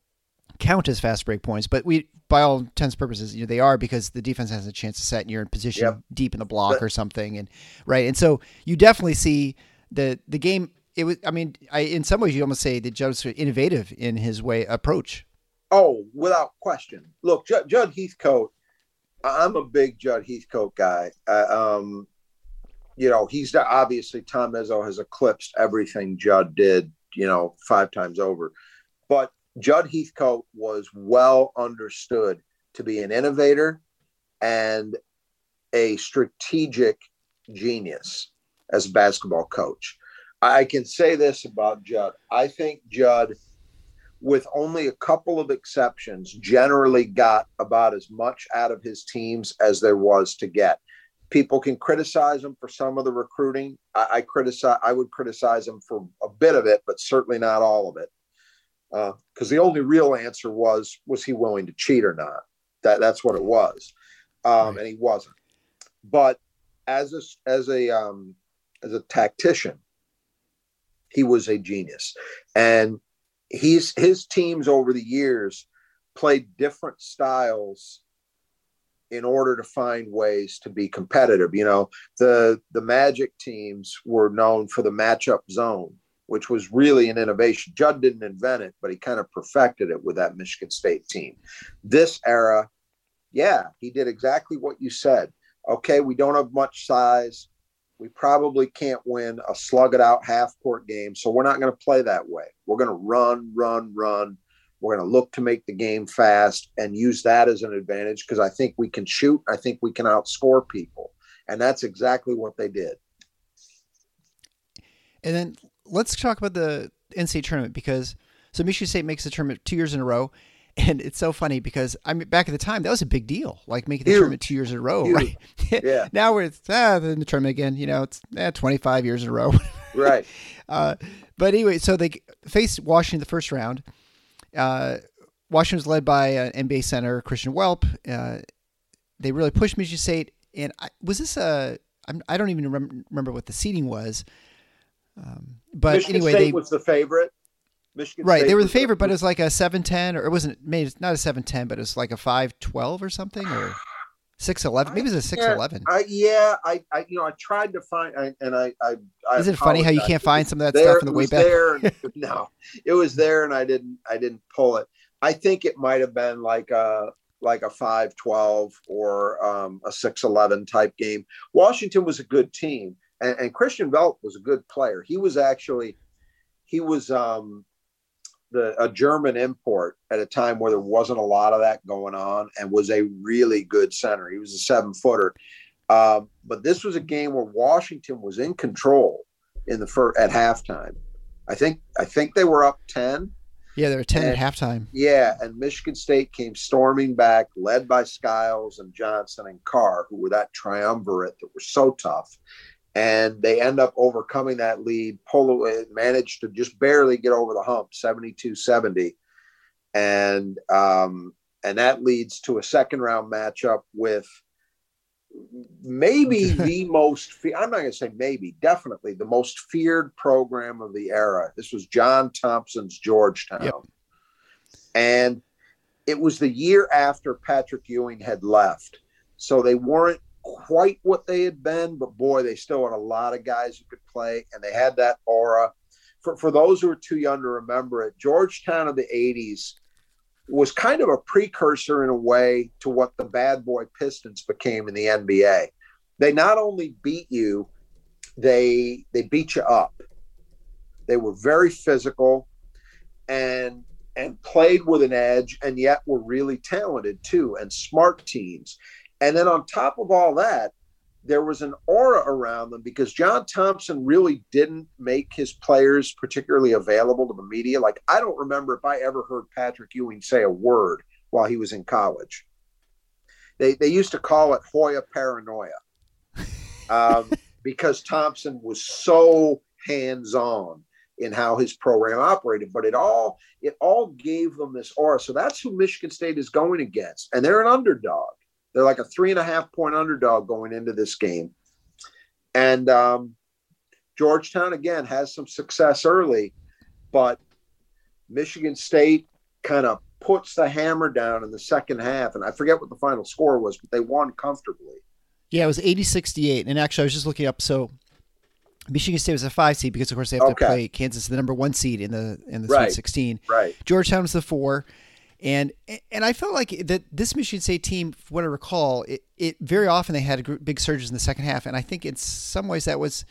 Speaker 1: count as fast break points, but we, by all intents and purposes, you know, they are, because the defense has a chance to set and you're in position yep. deep in the block but, or something, and right. And so you definitely see the the game. It was, I mean, I, in some ways you almost say that Judd was innovative in his way approach.
Speaker 2: Oh, without question. Look, Judd, Judd Heathcote, I'm a big Judd Heathcote guy. Uh, um, you know, he's obviously, Tom Izzo has eclipsed everything Judd did, you know, five times over. But Judd Heathcote was well understood to be an innovator and a strategic genius as a basketball coach. I can say this about Judd. I think Judd, with only a couple of exceptions, generally got about as much out of his teams as there was to get. People can criticize him for some of the recruiting. I, I criticize. I would criticize him for a bit of it, but certainly not all of it. Because uh, the only real answer was, was he willing to cheat or not? That that's what it was, um, right. And he wasn't. But as a as a um, as a tactician, he was a genius, and he's his teams over the years played different styles in order to find ways to be competitive. You know, the the Magic teams were known for the matchup zone, which was really an innovation. Judd didn't invent it, but he kind of perfected it with that Michigan State team. This era, yeah, he did exactly what you said. Okay, we don't have much size. We probably can't win a slug it out half court game. So we're not going to play that way. We're going to run, run, run. We're going to look to make the game fast and use that as an advantage, because I think we can shoot. I think we can outscore people. And that's exactly what they did.
Speaker 1: And then let's talk about the N C double A tournament, because so Michigan State makes the tournament two years in a row. And it's so funny because I mean, back at the time, that was a big deal, like making the Huge. tournament two years in a row, Huge. right?
Speaker 2: Yeah.
Speaker 1: Now we're ah, in the tournament again, you know, it's eh, twenty-five years in a row.
Speaker 2: Right.
Speaker 1: Uh, but anyway, so they faced Washington the first round. Uh, Washington was led by an N B A center, Christian Welp. Uh, they really pushed Michigan State. And I, was this a, I'm, I don't even remember, remember what the seeding was. Um, but
Speaker 2: Michigan
Speaker 1: anyway,
Speaker 2: State
Speaker 1: they
Speaker 2: was the favorite. Michigan
Speaker 1: right,
Speaker 2: State
Speaker 1: they were the
Speaker 2: was
Speaker 1: favorite,
Speaker 2: the,
Speaker 1: but it was like a seven ten, or it wasn't maybe not a seven ten, but it was like a five twelve or something, or six eleven. Maybe it was a six eleven.
Speaker 2: I, yeah, I, I, you know, I tried to find, I, and I, I, I
Speaker 1: Isn't it funny how you can't find some of that
Speaker 2: there,
Speaker 1: stuff in the way back?
Speaker 2: There, no, it was there, and I didn't, I didn't pull it. I think it might have been like a, like a five twelve or um, a six eleven type game. Washington was a good team, and, and Christian Welp was a good player. He was actually, he was. Um, The, a German import at a time where there wasn't a lot of that going on, and was a really good center. He was a seven footer. Um, but this was a game where Washington was in control in the first, at halftime. I think, I think they were up ten.
Speaker 1: Yeah, they were ten
Speaker 2: and,
Speaker 1: at halftime.
Speaker 2: Yeah. And Michigan State came storming back, led by Skiles and Johnson and Carr, who were that triumvirate that were so tough. And they end up overcoming that lead, pull away, managed to just barely get over the hump, seventy-two seventy. And, um, and that leads to a second round matchup with maybe the most, fe- I'm not going to say maybe, definitely the most feared program of the era. This was John Thompson's Georgetown. Yep. And it was the year after Patrick Ewing had left. So they weren't quite what they had been, but boy, they still had a lot of guys who could play, and they had that aura. For for those who are too young to remember it, Georgetown of the eighties was kind of a precursor in a way to what the bad boy Pistons became in the N B A. They not only beat you, they they beat you up. They were very physical and and played with an edge, and yet were really talented too, and smart teams. And then on top of all that, there was an aura around them because John Thompson really didn't make his players particularly available to the media. Like, I don't remember if I ever heard Patrick Ewing say a word while he was in college. They they used to call it Hoya paranoia um, because Thompson was so hands-on in how his program operated, but it all it all gave them this aura. So that's who Michigan State is going against, and they're an underdog. They're like a three and a half point underdog going into this game. And um, Georgetown, again, has some success early, but Michigan State kind of puts the hammer down in the second half. And I forget what the final score was, but they won comfortably.
Speaker 1: Yeah, it was eighty sixty-eight. And actually, I was just looking up. So Michigan State was a five seed because, of course, they have
Speaker 2: okay.
Speaker 1: to play Kansas, the number one seed in the in the
Speaker 2: right.
Speaker 1: Sweet sixteen.
Speaker 2: Right.
Speaker 1: Georgetown was the four. And and I felt like that this Michigan State team, from what I recall, it, it very often they had big surges in the second half, and I think in some ways that was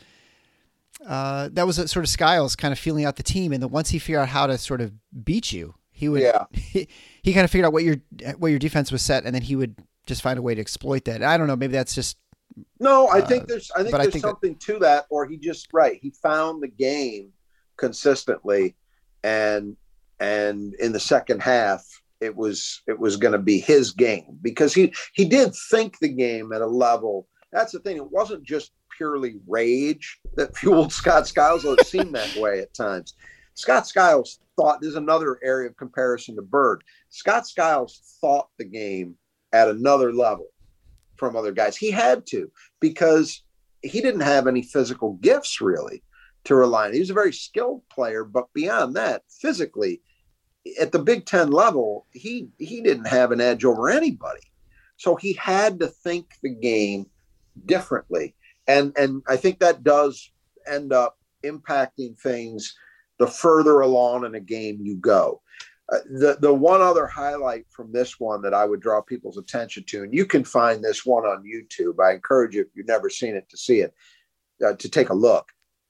Speaker 1: uh, that was a sort of Skiles kind of feeling out the team, and then once he figured out how to sort of beat you, he would
Speaker 2: yeah.
Speaker 1: he, he kind of figured out what your what your defense was set, and then he would just find a way to exploit that. I don't know, maybe that's just
Speaker 2: no. I think there's I think
Speaker 1: uh,
Speaker 2: there's
Speaker 1: I think
Speaker 2: something
Speaker 1: that,
Speaker 2: to that, or he just right he found the game consistently, and and in the second half. It was it was going to be his game because he he did think the game at a level. That's the thing. It wasn't just purely rage that fueled Scott Skiles, though it seemed that way at times. Scott Skiles thought, there's another area of comparison to Bird. Scott Skiles thought the game at another level from other guys. He had to because he didn't have any physical gifts really to rely on. He was a very skilled player, but beyond that, physically, at the Big Ten level, he he didn't have an edge over anybody. So he had to think the game differently. And, and I think that does end up impacting things the further along in a game you go. Uh, the, the one other highlight from this one that I would draw people's attention to, and you can find this one on YouTube. I encourage you, if you've never seen it, to see it, uh, to take a look.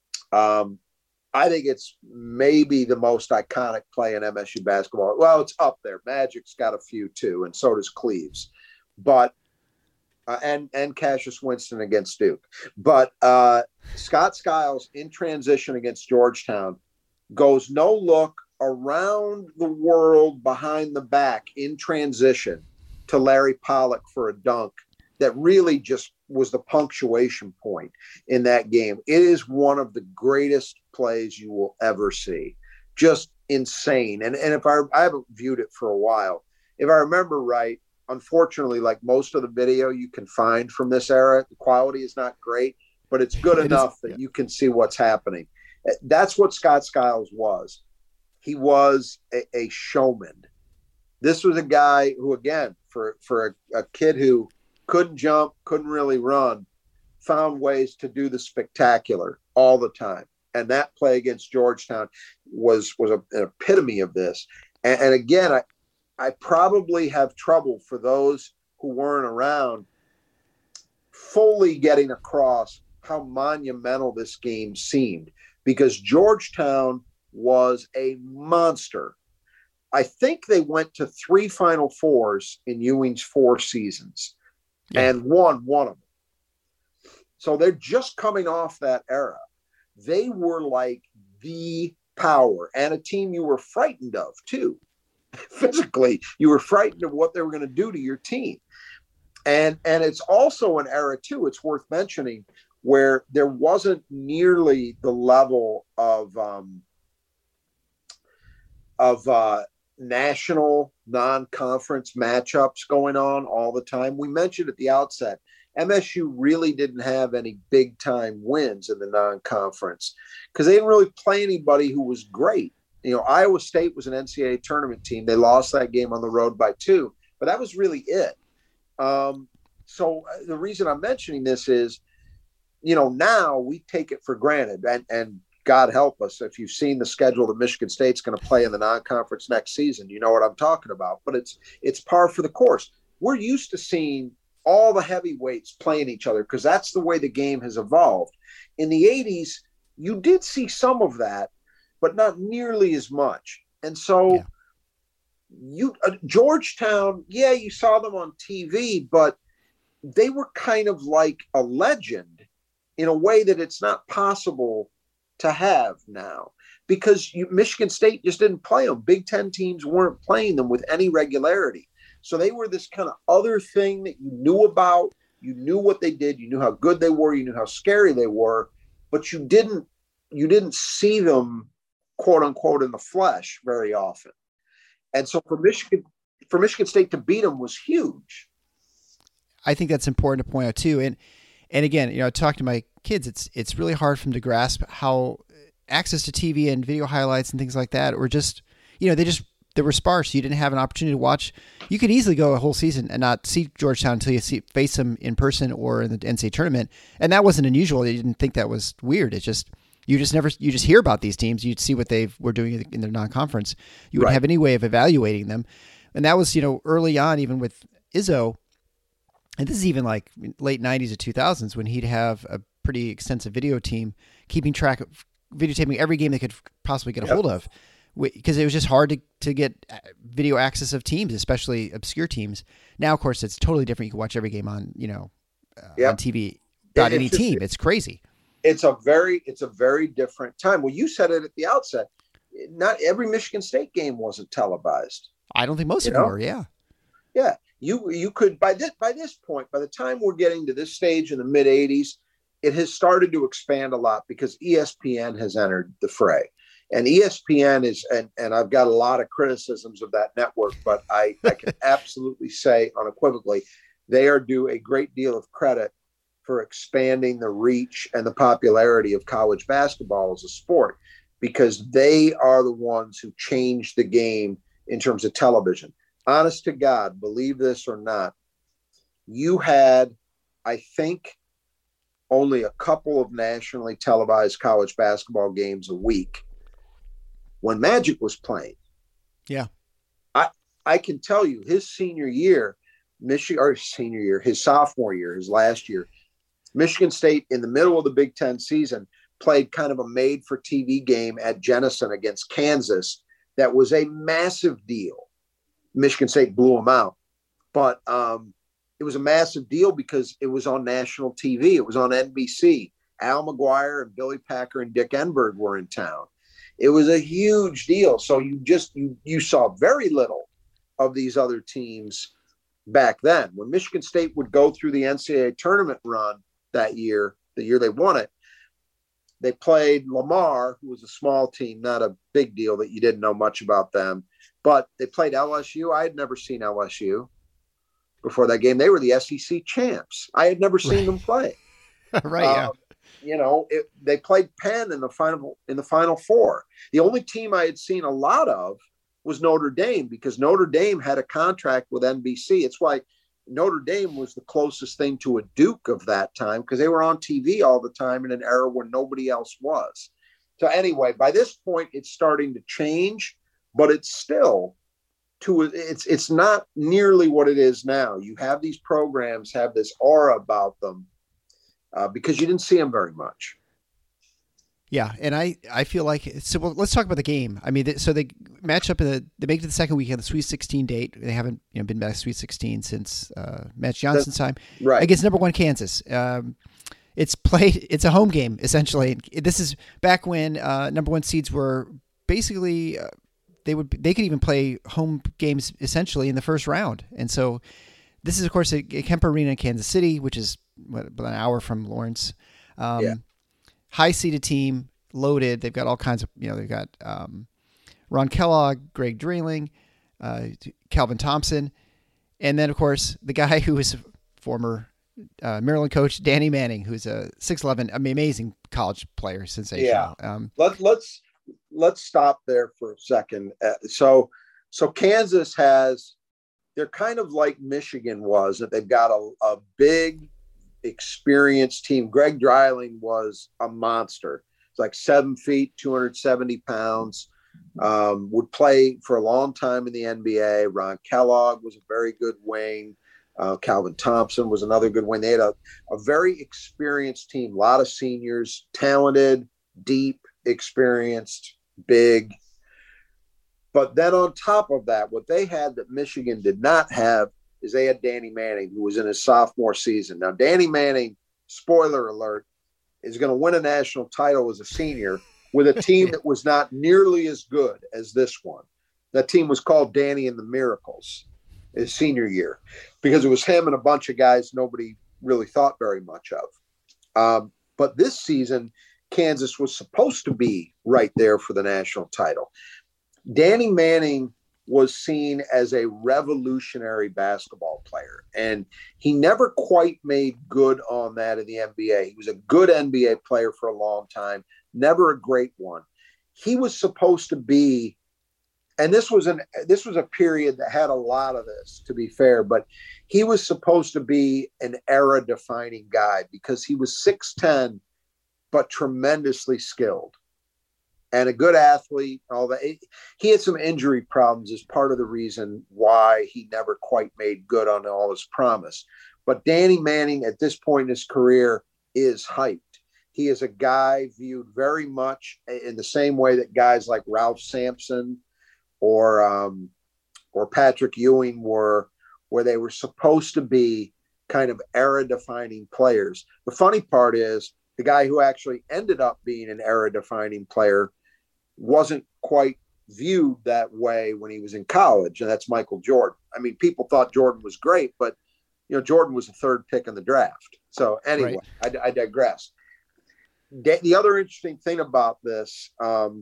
Speaker 2: Um, I think it's maybe the most iconic play in M S U basketball. Well, it's up there. Magic's got a few too, and so does Cleaves. But uh, and and Cassius Winston against Duke. But uh, Scott Skiles in transition against Georgetown goes no look around the world behind the back in transition to Larry Pollock for a dunk that really just was the punctuation point in that game. It is one of the greatest plays you will ever see. Just insane. And and if I I haven't viewed it for a while, if I remember right, unfortunately, like most of the video you can find from this era, the quality is not great, but it's good
Speaker 1: it
Speaker 2: enough
Speaker 1: is,
Speaker 2: that
Speaker 1: yeah.
Speaker 2: you can see what's happening. That's what Scott Skiles was. He was a, a showman. This was a guy who, again, for, for a, a kid who couldn't jump, couldn't really run, found ways to do the spectacular all the time. And that play against Georgetown was was a, an epitome of this. And, and again, I, I probably have trouble for those who weren't around fully getting across how monumental this game seemed, because Georgetown was a monster. I think they went to three Final Fours in Ewing's four seasons. Yeah. And won one of them. So they're just coming off that era. They were like the power and a team you were frightened of too. Physically, you were frightened of what they were going to do to your team. And, and it's also an era too, it's worth mentioning, where there wasn't nearly the level of, um, of uh, national non-conference matchups going on all the time. We mentioned at the outset, M S U really didn't have any big-time wins in the non-conference because they didn't really play anybody who was great. You know, Iowa State was an N C double A tournament team. They lost that game on the road by two, but that was really it. Um, so the reason I'm mentioning this is, you know, now we take it for granted, and, and God help us if you've seen the schedule that Michigan State's going to play in the non-conference next season. You know what I'm talking about, but it's it's par for the course. We're used to seeing all the heavyweights playing each other because that's the way the game has evolved. In the eighties, you did see some of that, but not nearly as much. And so yeah. you uh, Georgetown, yeah, you saw them on T V, but they were kind of like a legend in a way that it's not possible to have now because you, Michigan State just didn't play them. Big Ten teams weren't playing them with any regularity. So they were this kind of other thing that you knew about. You knew what they did. You knew how good they were. You knew how scary they were, but you didn't, you didn't see them, quote unquote, in the flesh very often. And so for Michigan, for Michigan State to beat them was huge.
Speaker 1: I think that's important to point out too. And, and again, you know, I talk to my kids, it's, it's really hard for them to grasp how access to T V and video highlights and things like that, or just, you know, they just, they were sparse. You didn't have an opportunity to watch. You could easily go a whole season and not see Georgetown until you see face them in person or in the N C double A tournament. And that wasn't unusual. You didn't think that was weird. It's just, you just never, you just hear about these teams. You'd see what they were doing in their non-conference. You wouldn't right. have any way of evaluating them. And that was, you know, early on, even with Izzo, and this is even like late nineties or two thousands when he'd have a pretty extensive video team keeping track of videotaping every game they could possibly get a yep. hold of. Because it was just hard to, to get video access of teams, especially obscure teams. Now, of course, it's totally different. You can watch every game on, you know, uh, yep. on T V about any just, team. It's crazy.
Speaker 2: It's a very, it's a very different time. Well, you said it at the outset. Not every Michigan State game wasn't televised.
Speaker 1: I don't think most you of know? them were. Yeah,
Speaker 2: yeah. You you could by this by this point, by the time we're getting to this stage in the mid eighties, it has started to expand a lot because E S P N has entered the fray. And E S P N is, and, and I've got a lot of criticisms of that network, but I, I can absolutely say unequivocally, they are due a great deal of credit for expanding the reach and the popularity of college basketball as a sport, because they are the ones who changed the game in terms of television. Honest to God, believe this or not, you had, I think, only a couple of nationally televised college basketball games a week when Magic was playing.
Speaker 1: Yeah.
Speaker 2: I I can tell you his senior year, Michigan, or senior year, his sophomore year, his last year, Michigan State in the middle of the Big Ten season played kind of a made for T V game at Jenison against Kansas. That was a massive deal. Michigan State blew them out, but um, it was a massive deal because it was on national T V. It was on N B C. Al McGuire and Billy Packer and Dick Enberg were in town. It was a huge deal. So you just, you, you saw very little of these other teams back then. When Michigan State would go through the N C double A tournament run that year, the year they won it, they played Lamar, who was a small team, not a big deal that you didn't know much about them, but they played L S U. I had never seen L S U before that game. They were the S E C champs. I had never seen them play.
Speaker 1: right. Um, yeah.
Speaker 2: You know, it, they played Penn in the final in the Final Four. The only team I had seen a lot of was Notre Dame, because Notre Dame had a contract with N B C. It's why Notre Dame was the closest thing to a Duke of that time, because they were on T V all the time in an era when nobody else was. So anyway, by this point, it's starting to change, but it's still to it's it's not nearly what it is now. You have these programs have this aura about them. Uh, because you didn't see them very much.
Speaker 1: Yeah, and I, I feel like so. Well, let's talk about the game. I mean, so they match up in the they make it to the second weekend, the Sweet sixteen date. They haven't you know been back to Sweet sixteen since uh, Matt Johnson's time.
Speaker 2: Right
Speaker 1: against number one Kansas. Um, it's played. It's a home game essentially. This is back when uh, number one seeds were basically uh, they would they could even play home games essentially in the first round. And so this is of course at Kemper Arena in Kansas City, which is what, about an hour from Lawrence. Um, yeah. High seeded team, loaded. They've got all kinds of, you know, they've got um, Ron Kellogg, Greg Dreeling, uh, Calvin Thompson, and then of course the guy who was former uh, Maryland coach, Danny Manning, who's a six eleven, I mean, amazing college player, sensational.
Speaker 2: Yeah.
Speaker 1: Um,
Speaker 2: Let, let's let's stop there for a second. Uh, so so Kansas has, they're kind of like Michigan was, that they've got a, a big experienced team. Greg Dreiling was a monster. It's like seven feet, two hundred seventy pounds, um, would play for a long time in the N B A. Ron Kellogg was a very good wing. Uh, Calvin Thompson was another good one. They had a, a very experienced team, a lot of seniors, talented, deep, experienced, big. But then on top of that, what they had that Michigan did not have is they had Danny Manning, who was in his sophomore season. Now, Danny Manning, spoiler alert, is going to win a national title as a senior with a team that was not nearly as good as this one. That team was called Danny and the Miracles his senior year because it was him and a bunch of guys nobody really thought very much of. Um, but this season, Kansas was supposed to be right there for the national title. Danny Manning was seen as a revolutionary basketball player, and he never quite made good on that in the N B A. He was a good N B A player for a long time, never a great one. He was supposed to be, and this was an this was a period that had a lot of this, to be fair, but he was supposed to be an era-defining guy because he was six ten, but tremendously skilled. And a good athlete, all that. He had some injury problems as part of the reason why he never quite made good on all his promise. But Danny Manning, at this point in his career, is hyped. He is a guy viewed very much in the same way that guys like Ralph Sampson or um, or Patrick Ewing were, where they were supposed to be kind of era-defining players. The funny part is the guy who actually ended up being an era-defining player wasn't quite viewed that way when he was in college, and that's Michael Jordan. I mean, people thought Jordan was great, but, you know, Jordan was the third pick in the draft. So anyway, right. I, I digress. The other interesting thing about this, um,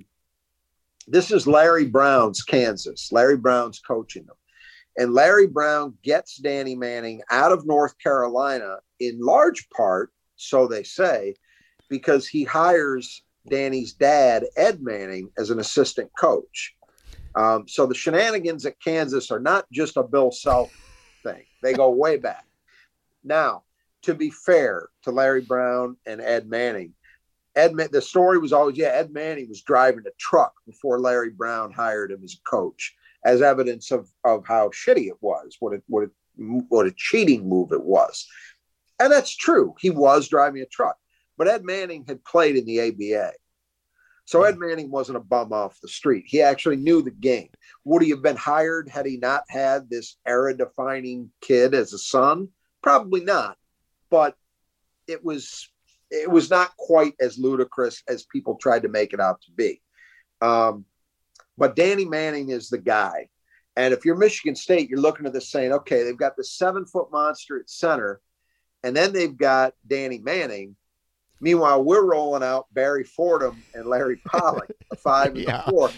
Speaker 2: this is Larry Brown's Kansas. Larry Brown's coaching them. And Larry Brown gets Danny Manning out of North Carolina in large part, so they say, because he hires Danny's dad, Ed Manning, as an assistant coach. Um, so the shenanigans at Kansas are not just a Bill Self thing. They go way back. Now, to be fair to Larry Brown and Ed Manning, Ed, the story was always, yeah, Ed Manning was driving a truck before Larry Brown hired him as a coach, as evidence of, of how shitty it was, what it, what it, what a cheating move it was. And that's true. He was driving a truck. But Ed Manning had played in the A B A. So Ed Manning wasn't a bum off the street. He actually knew the game. Would he have been hired had he not had this era-defining kid as a son? Probably not. But it was it was not quite as ludicrous as people tried to make it out to be. Um, but Danny Manning is the guy. And if you're Michigan State, you're looking at this saying, okay, they've got the seven-foot monster at center, and then they've got Danny Manning. Meanwhile, we're rolling out Barry Fordham and Larry Pollock, a five and yeah. a four.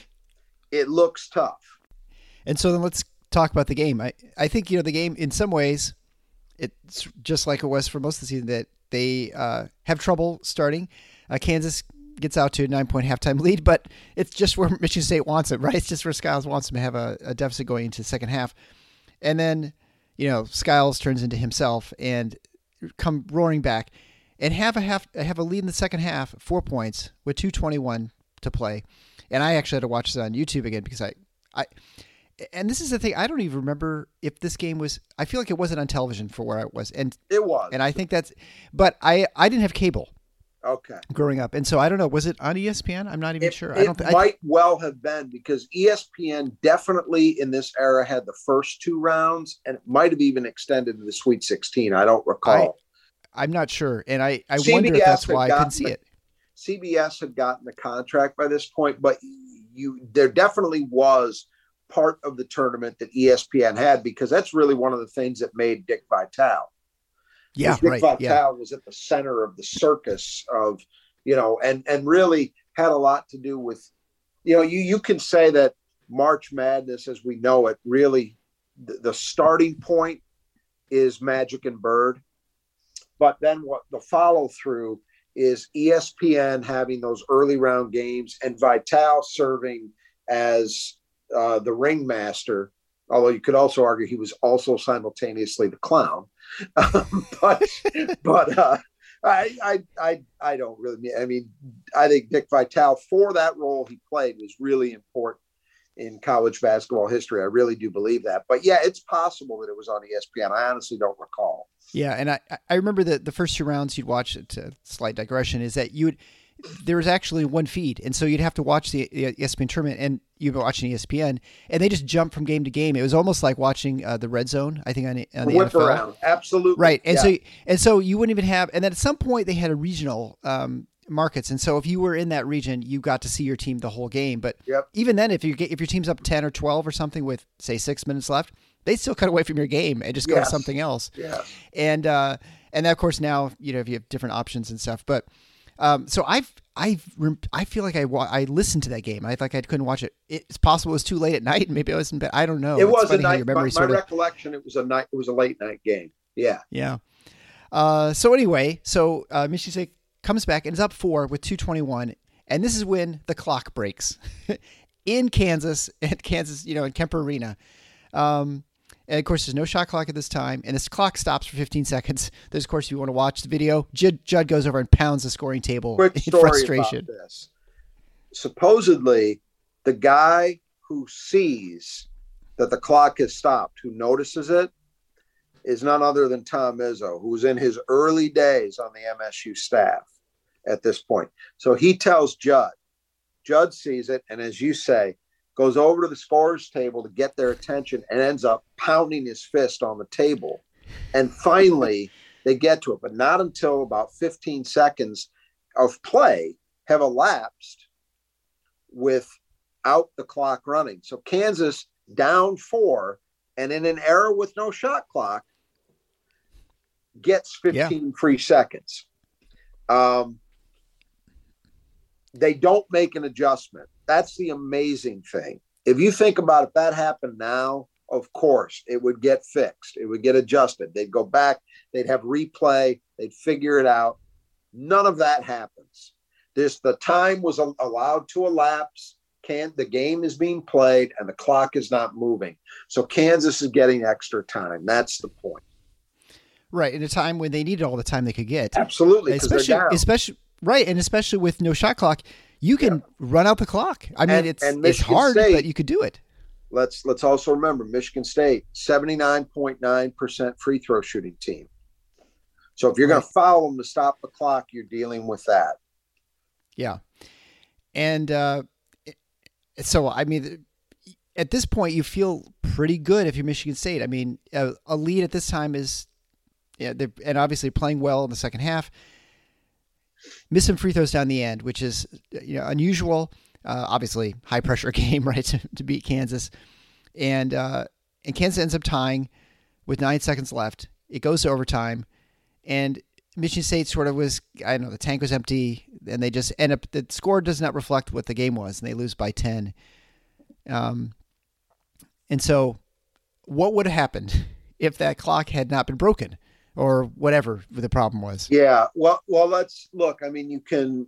Speaker 2: It looks tough.
Speaker 1: And so then let's talk about the game. I, I think, you know, the game in some ways, it's just like it was for most of the season, that they uh, have trouble starting. Uh, Kansas gets out to a nine-point halftime lead, but it's just where Michigan State wants it, right? It's just where Skiles wants them to have a, a deficit going into the second half. And then, you know, Skiles turns into himself and come roaring back. And have a half have a lead in the second half, four points with two twenty-one to play. And I actually had to watch this on YouTube again because I, I, and this is the thing, I don't even remember if this game was. I feel like it wasn't on television for where I was, and
Speaker 2: it was.
Speaker 1: And I think that's, but I I didn't have cable.
Speaker 2: Okay.
Speaker 1: Growing up, and so I don't know. Was it on E S P N? I'm not even
Speaker 2: it,
Speaker 1: sure.
Speaker 2: It
Speaker 1: I don't. Th-
Speaker 2: might
Speaker 1: I,
Speaker 2: well have been because E S P N definitely in this era had the first two rounds, and it might have even extended to the Sweet sixteen. I don't recall.
Speaker 1: I, I'm not sure, and I, I wonder if that's why I couldn't see it.
Speaker 2: C B S had gotten the contract by this point, but you there definitely was part of the tournament that E S P N had because that's really one of the things that made Dick Vitale.
Speaker 1: Yeah,
Speaker 2: Dick
Speaker 1: right.
Speaker 2: Vitale
Speaker 1: yeah.
Speaker 2: was at the center of the circus of, you know, and and really had a lot to do with, you know, you you can say that March Madness as we know it really the, the starting point is Magic and Bird. But then what the follow through is E S P N having those early round games and Vitale serving as uh, the ringmaster. Although you could also argue he was also simultaneously the clown. Um, but but uh, I, I I I don't really. I mean, I think Dick Vitale for that role he played was really important in college basketball history. I really do believe that. But yeah, it's possible that it was on E S P N. I honestly don't recall.
Speaker 1: Yeah, and I, I remember that the first two rounds you'd watch, it, uh, slight digression, is that you would, there was actually one feed, and so you'd have to watch the E S P N tournament, and you'd be watching E S P N, and they just jumped from game to game. It was almost like watching uh, the Red Zone, I think, on, on the, the N F L.
Speaker 2: Around. Absolutely.
Speaker 1: Right, and
Speaker 2: yeah.
Speaker 1: so and so you wouldn't even have, and then at some point they had a regional um, markets, and so if you were in that region, you got to see your team the whole game. But
Speaker 2: yep.
Speaker 1: even then, if you get, if your team's up ten or twelve or something with, say, six minutes left, they still cut away from your game and just go
Speaker 2: yes.
Speaker 1: to something else.
Speaker 2: Yeah.
Speaker 1: And uh, and then, of course, now, you know, if you have different options and stuff. But um, so I've, I've, I feel like I, I listened to that game. I like I couldn't watch it. It's possible it was too late at night. Maybe I was in bed. I don't know.
Speaker 2: It
Speaker 1: It's
Speaker 2: was a
Speaker 1: funny how
Speaker 2: night.
Speaker 1: your
Speaker 2: My,
Speaker 1: memory
Speaker 2: my
Speaker 1: sort of,
Speaker 2: recollection, it was a night. It was a late night game. Yeah.
Speaker 1: Yeah. Uh, so anyway, so uh, Michigan State comes back and is up four with two twenty-one. And this is when the clock breaks in Kansas, at Kansas, you know, in Kemper Arena. Um, and of course, there's no shot clock at this time. And this clock stops for fifteen seconds. There's, of course, if you want to watch the video, Judd, Judd goes over and pounds the scoring table
Speaker 2: Quick
Speaker 1: in
Speaker 2: story
Speaker 1: frustration.
Speaker 2: About this. Supposedly, the guy who sees that the clock has stopped, who notices it, is none other than Tom Izzo, who's in his early days on the M S U staff at this point. So he tells Judd. Judd sees it, and as you say, goes over to the scorer's table to get their attention and ends up pounding his fist on the table. And finally, they get to it, but not until about fifteen seconds of play have elapsed without the clock running. So Kansas down four, and in an era with no shot clock, gets fifteen yeah. free seconds. Um, they don't make an adjustment. That's the amazing thing. If you think about it, if that happened now, of course, it would get fixed. It would get adjusted. They'd go back. They'd have replay. They'd figure it out. None of that happens. This, the time was a- allowed to elapse. Can, the game is being played, and the clock is not moving. So Kansas is getting extra time. That's the point.
Speaker 1: Right, in a time when they needed all the time they could get.
Speaker 2: Absolutely,
Speaker 1: especially, especially right, and especially with no shot clock, you can yeah. run out the clock. I mean,
Speaker 2: and,
Speaker 1: it's
Speaker 2: and
Speaker 1: it's hard,
Speaker 2: State,
Speaker 1: but you could do it.
Speaker 2: Let's let's also remember Michigan State, seventy-nine point nine percent free throw shooting team. So if you're right. going to foul them to stop the clock, you're dealing with that.
Speaker 1: Yeah, and uh, so I mean, at this point, you feel pretty good if you're Michigan State. I mean, a, a lead at this time is. Yeah, they're, and obviously playing well in the second half. Miss some free throws down the end, which is you know unusual. Uh, obviously, high pressure game, right, to, to beat Kansas, and uh, and Kansas ends up tying with nine seconds left. It goes to overtime, and Michigan State sort of was I don't know the tank was empty, and they just end up the score does not reflect what the game was, and they lose by ten. Um, and so, what would have happened if that clock had not been broken? Or whatever the problem was.
Speaker 2: Yeah. Well, well, let's look. I mean, you can,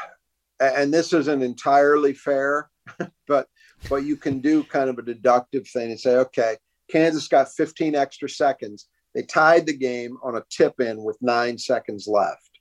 Speaker 2: and this isn't entirely fair, but but you can do kind of a deductive thing and say, okay, Kansas got fifteen extra seconds. They tied the game on a tip in with nine seconds left.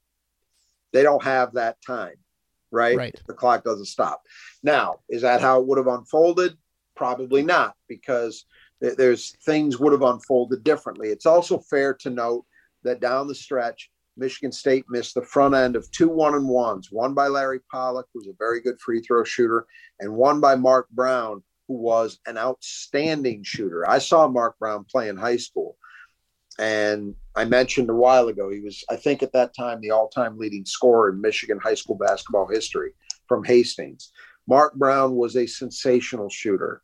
Speaker 2: They don't have that time, right?
Speaker 1: Right.
Speaker 2: The clock doesn't stop. Now, is that how it would have unfolded? Probably not, because there's things would have unfolded differently. It's also fair to note that down the stretch, Michigan State missed the front end of two one and ones, one by Larry Pollock, who's a very good free throw shooter, and one by Mark Brown, who was an outstanding shooter. I saw Mark Brown play in high school, and I mentioned a while ago, he was, I think at that time, the all-time leading scorer in Michigan high school basketball history from Hastings. Mark Brown was a sensational shooter.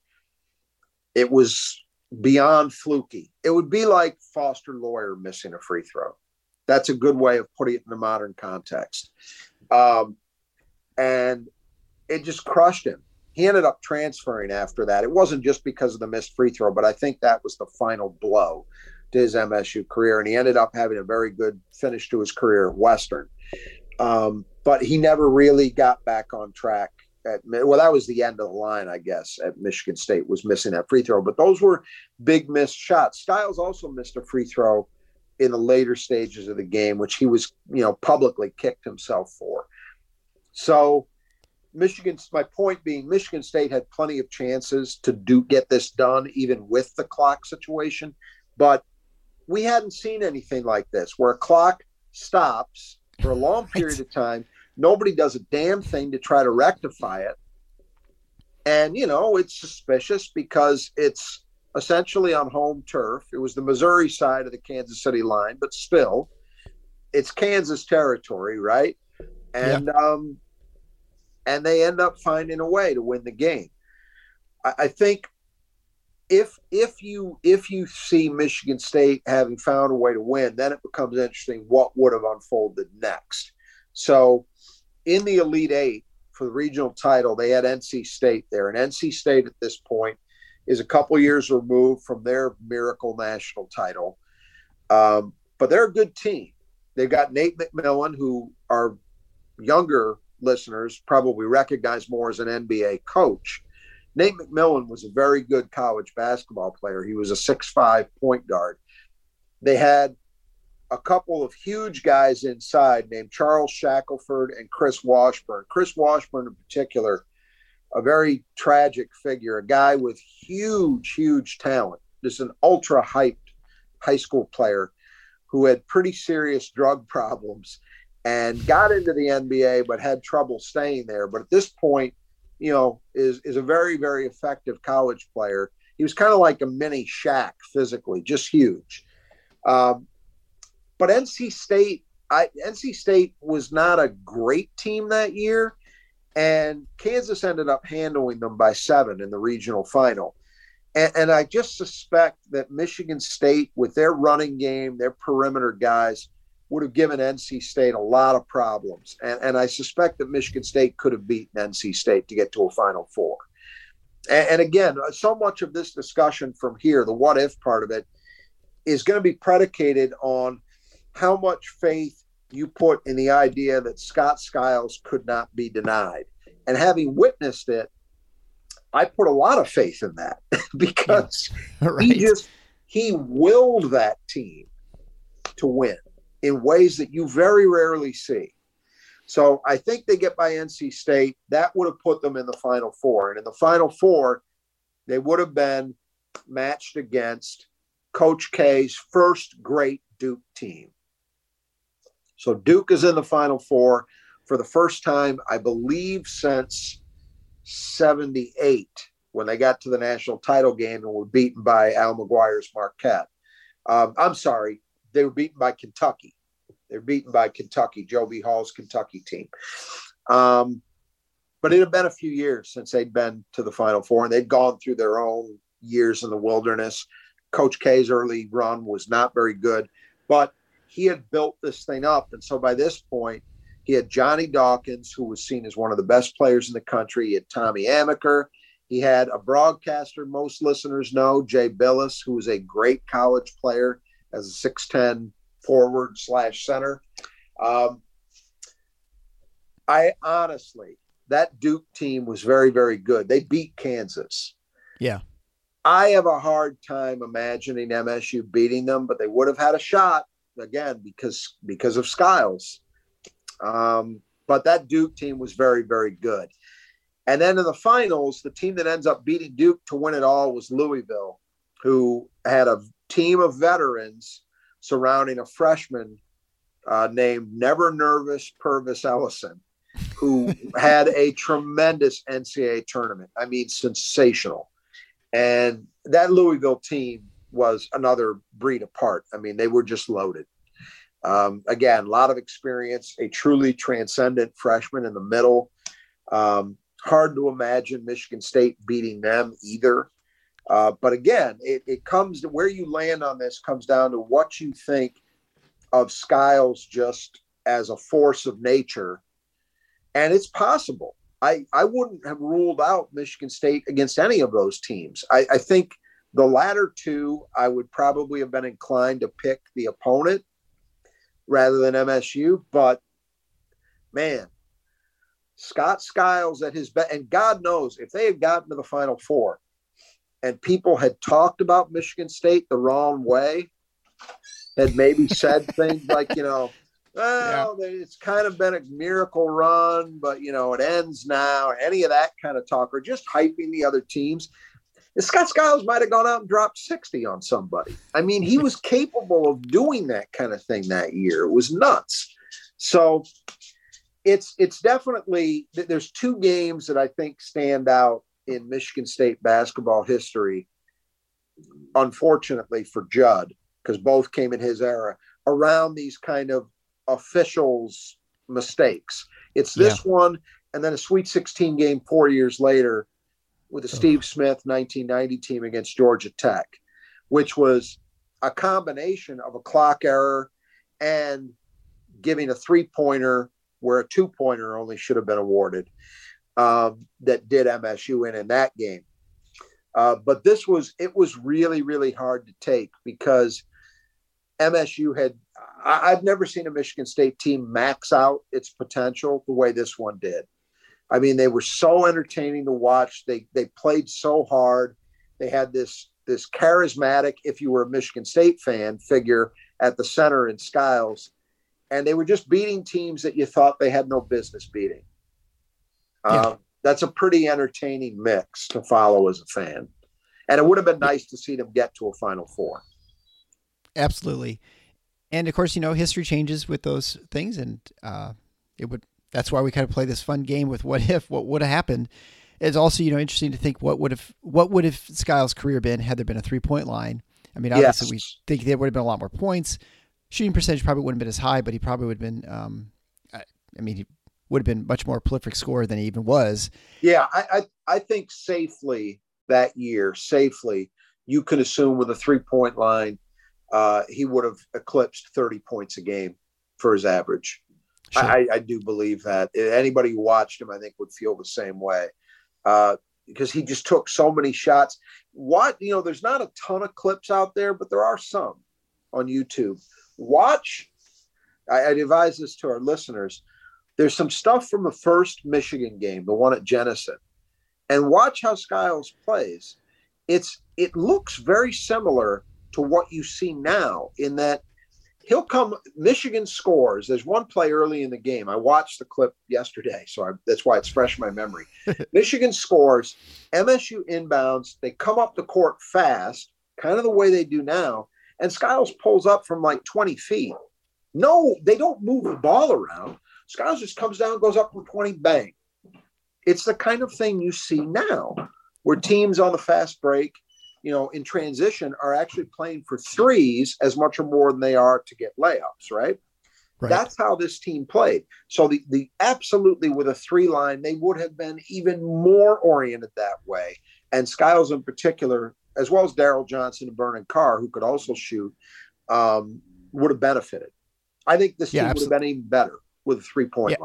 Speaker 2: It was beyond fluky. It would be like Foster Loyer missing a free throw. That's a good way of putting it in a modern context. Um, and it just crushed him. He ended up transferring after that. It wasn't just because of the missed free throw, but I think that was the final blow to his M S U career. And he ended up having a very good finish to his career at Western. Um, but he never really got back on track. At, well, that was the end of the line, I guess, at Michigan State, was missing that free throw. But those were big missed shots. Styles also missed a free throw in the later stages of the game, which he was, you know, publicly kicked himself for. So Michigan's my point being Michigan State had plenty of chances to do get this done even with the clock situation, but we hadn't seen anything like this where a clock stops for a long period right. of time. Nobody does a damn thing to try to rectify it. And, you know, it's suspicious because it's essentially on home turf. It was the Missouri side of the Kansas City line, but still, it's Kansas territory, right? And yeah. um, and they end up finding a way to win the game. I, I think if if you if you see Michigan State having found a way to win, then it becomes interesting what would have unfolded next. So in the Elite Eight for the regional title, they had N C State there, and N C State at this point is a couple years removed from their miracle national title, um, but they're a good team. They've got Nate McMillan, who our younger listeners probably recognize more as an N B A coach. Nate McMillan was a very good college basketball player. He was a six five point guard. They had a couple of huge guys inside named Charles Shackelford and Chris Washburn. Chris Washburn in particular, a very tragic figure, a guy with huge, huge talent, just an ultra-hyped high school player who had pretty serious drug problems and got into the N B A but had trouble staying there. But at this point, you know, is is a very, very effective college player. He was kind of like a mini Shaq physically, just huge. Um, but N C State, I, N C State was not a great team that year, and Kansas ended up handling them by seven in the regional final. And, and I just suspect that Michigan State, with their running game, their perimeter guys, would have given N C State a lot of problems. And, and I suspect that Michigan State could have beaten N C State to get to a Final Four. And, and again, so much of this discussion from here, the what if part of it, is going to be predicated on how much faith you put in the idea that Scott Skiles could not be denied. And having witnessed it, I put a lot of faith in that because yeah. right. he just, he willed that team to win in ways that you very rarely see. So I think they get by N C State. That would have put them in the Final Four. And in the Final Four, they would have been matched against Coach K's first great Duke team. So Duke is in the Final Four for the first time, I believe, since seventy-eight, when they got to the national title game and were beaten by Al McGuire's Marquette. Um, I'm sorry. They were beaten by Kentucky. They were beaten by Kentucky, Joe B. Hall's Kentucky team. Um, but it had been a few years since they'd been to the Final Four, and they'd gone through their own years in the wilderness. Coach K's early run was not very good, but he had built this thing up. And so by this point, he had Johnny Dawkins, who was seen as one of the best players in the country. He had Tommy Amaker. He had a broadcaster most listeners know, Jay Billis, who was a great college player as a six ten forward slash center. Um, I honestly, that Duke team was very, very good. They beat Kansas.
Speaker 1: Yeah.
Speaker 2: I have a hard time imagining M S U beating them, but they would have had a shot again because, because of Skiles. Um, but that Duke team was very, very good. And then in the finals, the team that ends up beating Duke to win it all was Louisville, who had a team of veterans surrounding a freshman uh, named Never Nervous Purvis Ellison, who had a tremendous N C double A tournament. I mean, sensational. And that Louisville team was another breed apart. I mean, they were just loaded. Um, again, a lot of experience, a truly transcendent freshman in the middle. Um, hard to imagine Michigan State beating them either. Uh, but again, it, it comes to where you land on this comes down to what you think of Skiles just as a force of nature. And it's possible. I, I wouldn't have ruled out Michigan State against any of those teams. I, I think the latter two, I would probably have been inclined to pick the opponent rather than M S U. But, man, Scott Skiles at his best. And God knows, if they had gotten to the Final Four and people had talked about Michigan State the wrong way, had maybe said things like, you know, well, yeah. It's kind of been a miracle run, but, you know, it ends now, or any of that kind of talk, or just hyping the other teams. And Scott Skiles might have gone out and dropped sixty on somebody. I mean, he was capable of doing that kind of thing that year. It was nuts. So it's it's definitely, there's two games that I think stand out in Michigan State basketball history, unfortunately for Judd, because both came in his era, around these kind of officials' mistakes. It's this yeah. one, and then a Sweet sixteen game four years later with the oh. Steve Smith nineteen ninety team against Georgia Tech, which was a combination of a clock error and giving a three-pointer where a two-pointer only should have been awarded, um, that did M S U in in that game. Uh, but this was, it was really, really hard to take because M S U had, I, I've never seen a Michigan State team max out its potential the way this one did. I mean, they were so entertaining to watch. They they played so hard. They had this this charismatic, if you were a Michigan State fan, figure at the center in Skiles, and they were just beating teams that you thought they had no business beating. Yeah. Um, that's a pretty entertaining mix to follow as a fan, and it would have been nice to see them get to a Final Four.
Speaker 1: Absolutely. And of course, you know, history changes with those things, and uh, it would, that's why we kind of play this fun game with what if, what would have happened. It's also, you know, interesting to think what would have, what would have Skiles' career been had there been a three point line. I mean, obviously yes. we think there would have been a lot more points. Shooting percentage probably wouldn't have been as high, but he probably would have been, um, I, I mean, he would have been much more prolific scorer than he even was.
Speaker 2: Yeah. I, I, I think safely that year, safely, you could assume with a three point line, Uh, he would have eclipsed thirty points a game for his average. Sure. I, I do believe that. Anybody who watched him, I think, would feel the same way uh, because he just took so many shots. What, you know, there's not a ton of clips out there, but there are some on YouTube. Watch. I, I'd advise this to our listeners. There's some stuff from the first Michigan game, the one at Jenison, and watch how Skiles plays. It's it looks very similar to what you see now, in that he'll come, Michigan scores. There's one play early in the game. I watched the clip yesterday, so I, that's why it's fresh in my memory. Michigan scores, M S U inbounds. They come up the court fast, kind of the way they do now, and Skiles pulls up from like twenty feet. No, they don't move the ball around. Skiles just comes down, goes up from twenty, bang. It's the kind of thing you see now, where teams on the fast break, you know, in transition are actually playing for threes as much or more than they are to get layups, right? right? That's how this team played. So the, the absolutely with a three line, they would have been even more oriented that way. And Skiles in particular, as well as Darrell Johnson and Vernon Carr, who could also shoot, um, would have benefited. I think this yeah, team absolutely. would have been even better with a three-point
Speaker 1: yeah.
Speaker 2: line.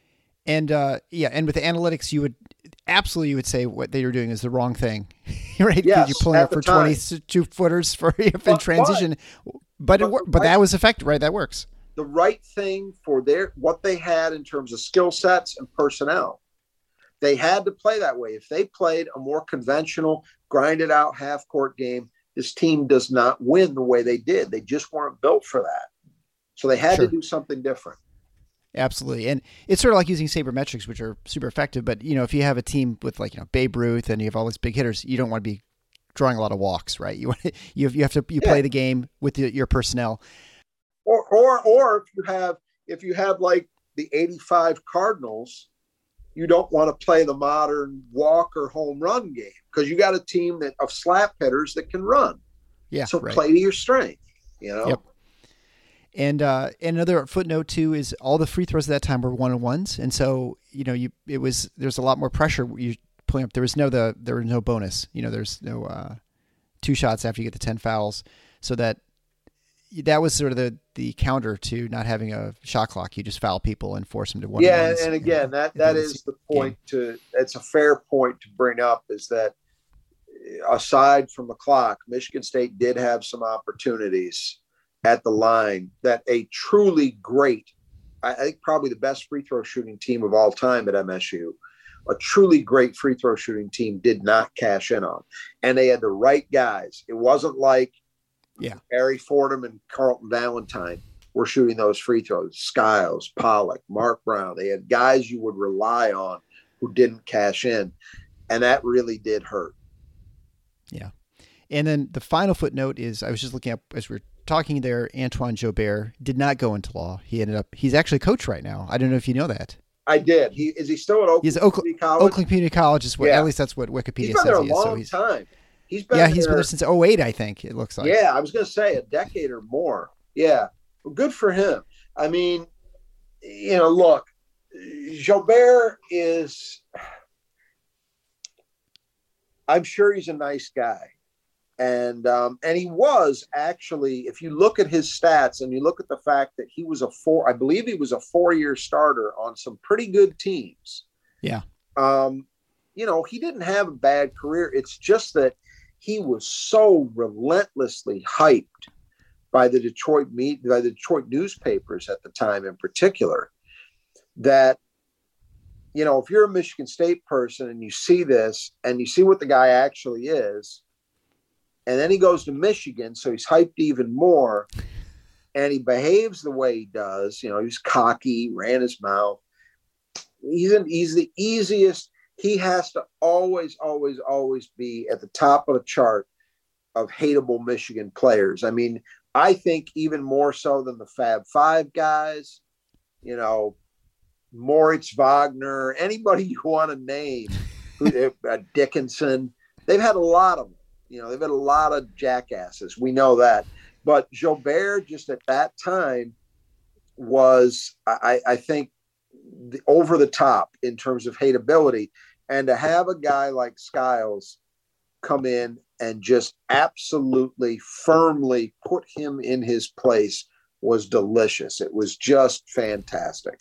Speaker 1: And uh, yeah, and with the analytics, you would absolutely you would say what they were doing is the wrong thing, right?
Speaker 2: Yes,
Speaker 1: you're pulling up for twenty-two footers for if in transition, but but, it, but, but that was effective, right? That works.
Speaker 2: The right thing for their what they had in terms of skill sets and personnel, they had to play that way. If they played a more conventional, grinded out half court game, this team does not win the way they did. They just weren't built for that, so they had sure. to do something different.
Speaker 1: Absolutely. And it's sort of like using sabermetrics, which are super effective. But, you know, if you have a team with like, you know, Babe Ruth and you have all these big hitters, you don't want to be drawing a lot of walks, right? You want to, you have, you have to, you yeah. play the game with the, your personnel.
Speaker 2: Or, or, or if you have, if you have like the eighty-five Cardinals, you don't want to play the modern walk or home run game because you got a team that of slap hitters that can run.
Speaker 1: Yeah.
Speaker 2: So
Speaker 1: right.
Speaker 2: play to your strength, you know?
Speaker 1: Yep. And uh, another footnote too is all the free throws at that time were one on ones, and so you know you it was there's a lot more pressure you pulling up. There was no the there was no bonus. You know, there's no uh, two shots after you get the ten fouls, so that that was sort of the the counter to not having a shot clock. You just foul people and force them to one.
Speaker 2: Yeah, and again, you know, that that is the point game. to. It's a fair point to bring up is that aside from the clock, Michigan State did have some opportunities at the line that a truly great, I think probably the best free throw shooting team of all time at M S U, a truly great free throw shooting team did not cash in on. And they had the right guys. It wasn't like
Speaker 1: yeah.
Speaker 2: Harry Fordham and Carlton Valentine were shooting those free throws. Skiles, Pollock, Mark Brown. They had guys you would rely on who didn't cash in. And that really did hurt.
Speaker 1: Yeah. And then the final footnote is, I was just looking up as we were talking there, Antoine Joubert did not go into law. He ended up, he's actually a coach right now. I don't know if you know that.
Speaker 2: I did. He is he still at Oakland
Speaker 1: he's Oakland,
Speaker 2: Community College?
Speaker 1: Oakland Community College is what, yeah. At least that's what Wikipedia
Speaker 2: he's been
Speaker 1: says
Speaker 2: there a
Speaker 1: he is.
Speaker 2: long
Speaker 1: So he's,
Speaker 2: time. He's been
Speaker 1: yeah,
Speaker 2: there,
Speaker 1: he's been there since oh eight, I think it looks like.
Speaker 2: Yeah, I was going to say a decade or more. Yeah. Well, good for him. I mean, you know, look, Joubert is, I'm sure he's a nice guy. And um, and he was actually, if you look at his stats and you look at the fact that he was a four, I believe he was a four-year starter on some pretty good teams.
Speaker 1: Yeah.
Speaker 2: Um, you know, he didn't have a bad career. It's just that he was so relentlessly hyped by the Detroit meet by the Detroit newspapers at the time in particular, that, you know, if you're a Michigan State person and you see this and you see what the guy actually is, and then he goes to Michigan, so he's hyped even more, and he behaves the way he does. You know, he's cocky, ran his mouth. He's an, he's the easiest. He has to always, always, always be at the top of the chart of hateable Michigan players. I mean, I think even more so than the Fab Five guys, you know, Moritz Wagner, anybody you want to name, uh, Dickinson, they've had a lot of them. You know, they've had a lot of jackasses. We know that. But Joubert, just at that time, was, I, I think, the, over the top in terms of hateability. And to have a guy like Skiles come in and just absolutely firmly put him in his place was delicious. It was just fantastic.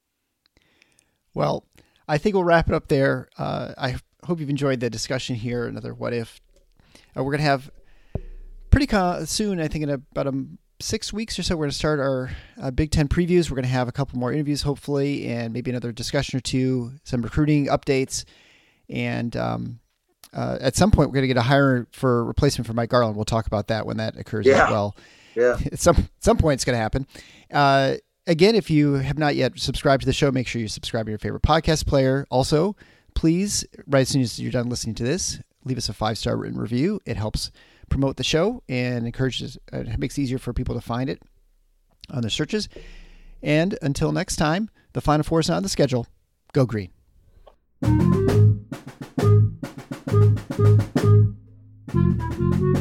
Speaker 1: Well, I think we'll wrap it up there. Uh, I hope you've enjoyed the discussion here. Another What If. Uh, we're going to have pretty co- soon, I think in about a, six weeks or so, we're going to start our uh, Big Ten previews. We're going to have a couple more interviews, hopefully, and maybe another discussion or two, some recruiting updates. And um, uh, at some point, we're going to get a hire for replacement for Mike Garland. We'll talk about that when that occurs
Speaker 2: yeah.
Speaker 1: as well.
Speaker 2: Yeah.
Speaker 1: At some, at some point, it's going to happen. Uh, again, if you have not yet subscribed to the show, make sure you subscribe to your favorite podcast player. Also, please, right as soon as you're done listening to this, leave us a five-star written review. It helps promote the show and encourages, uh, it makes it easier for people to find it on their searches. And until next time, the Final Four is not on the schedule. Go Green. Thank you.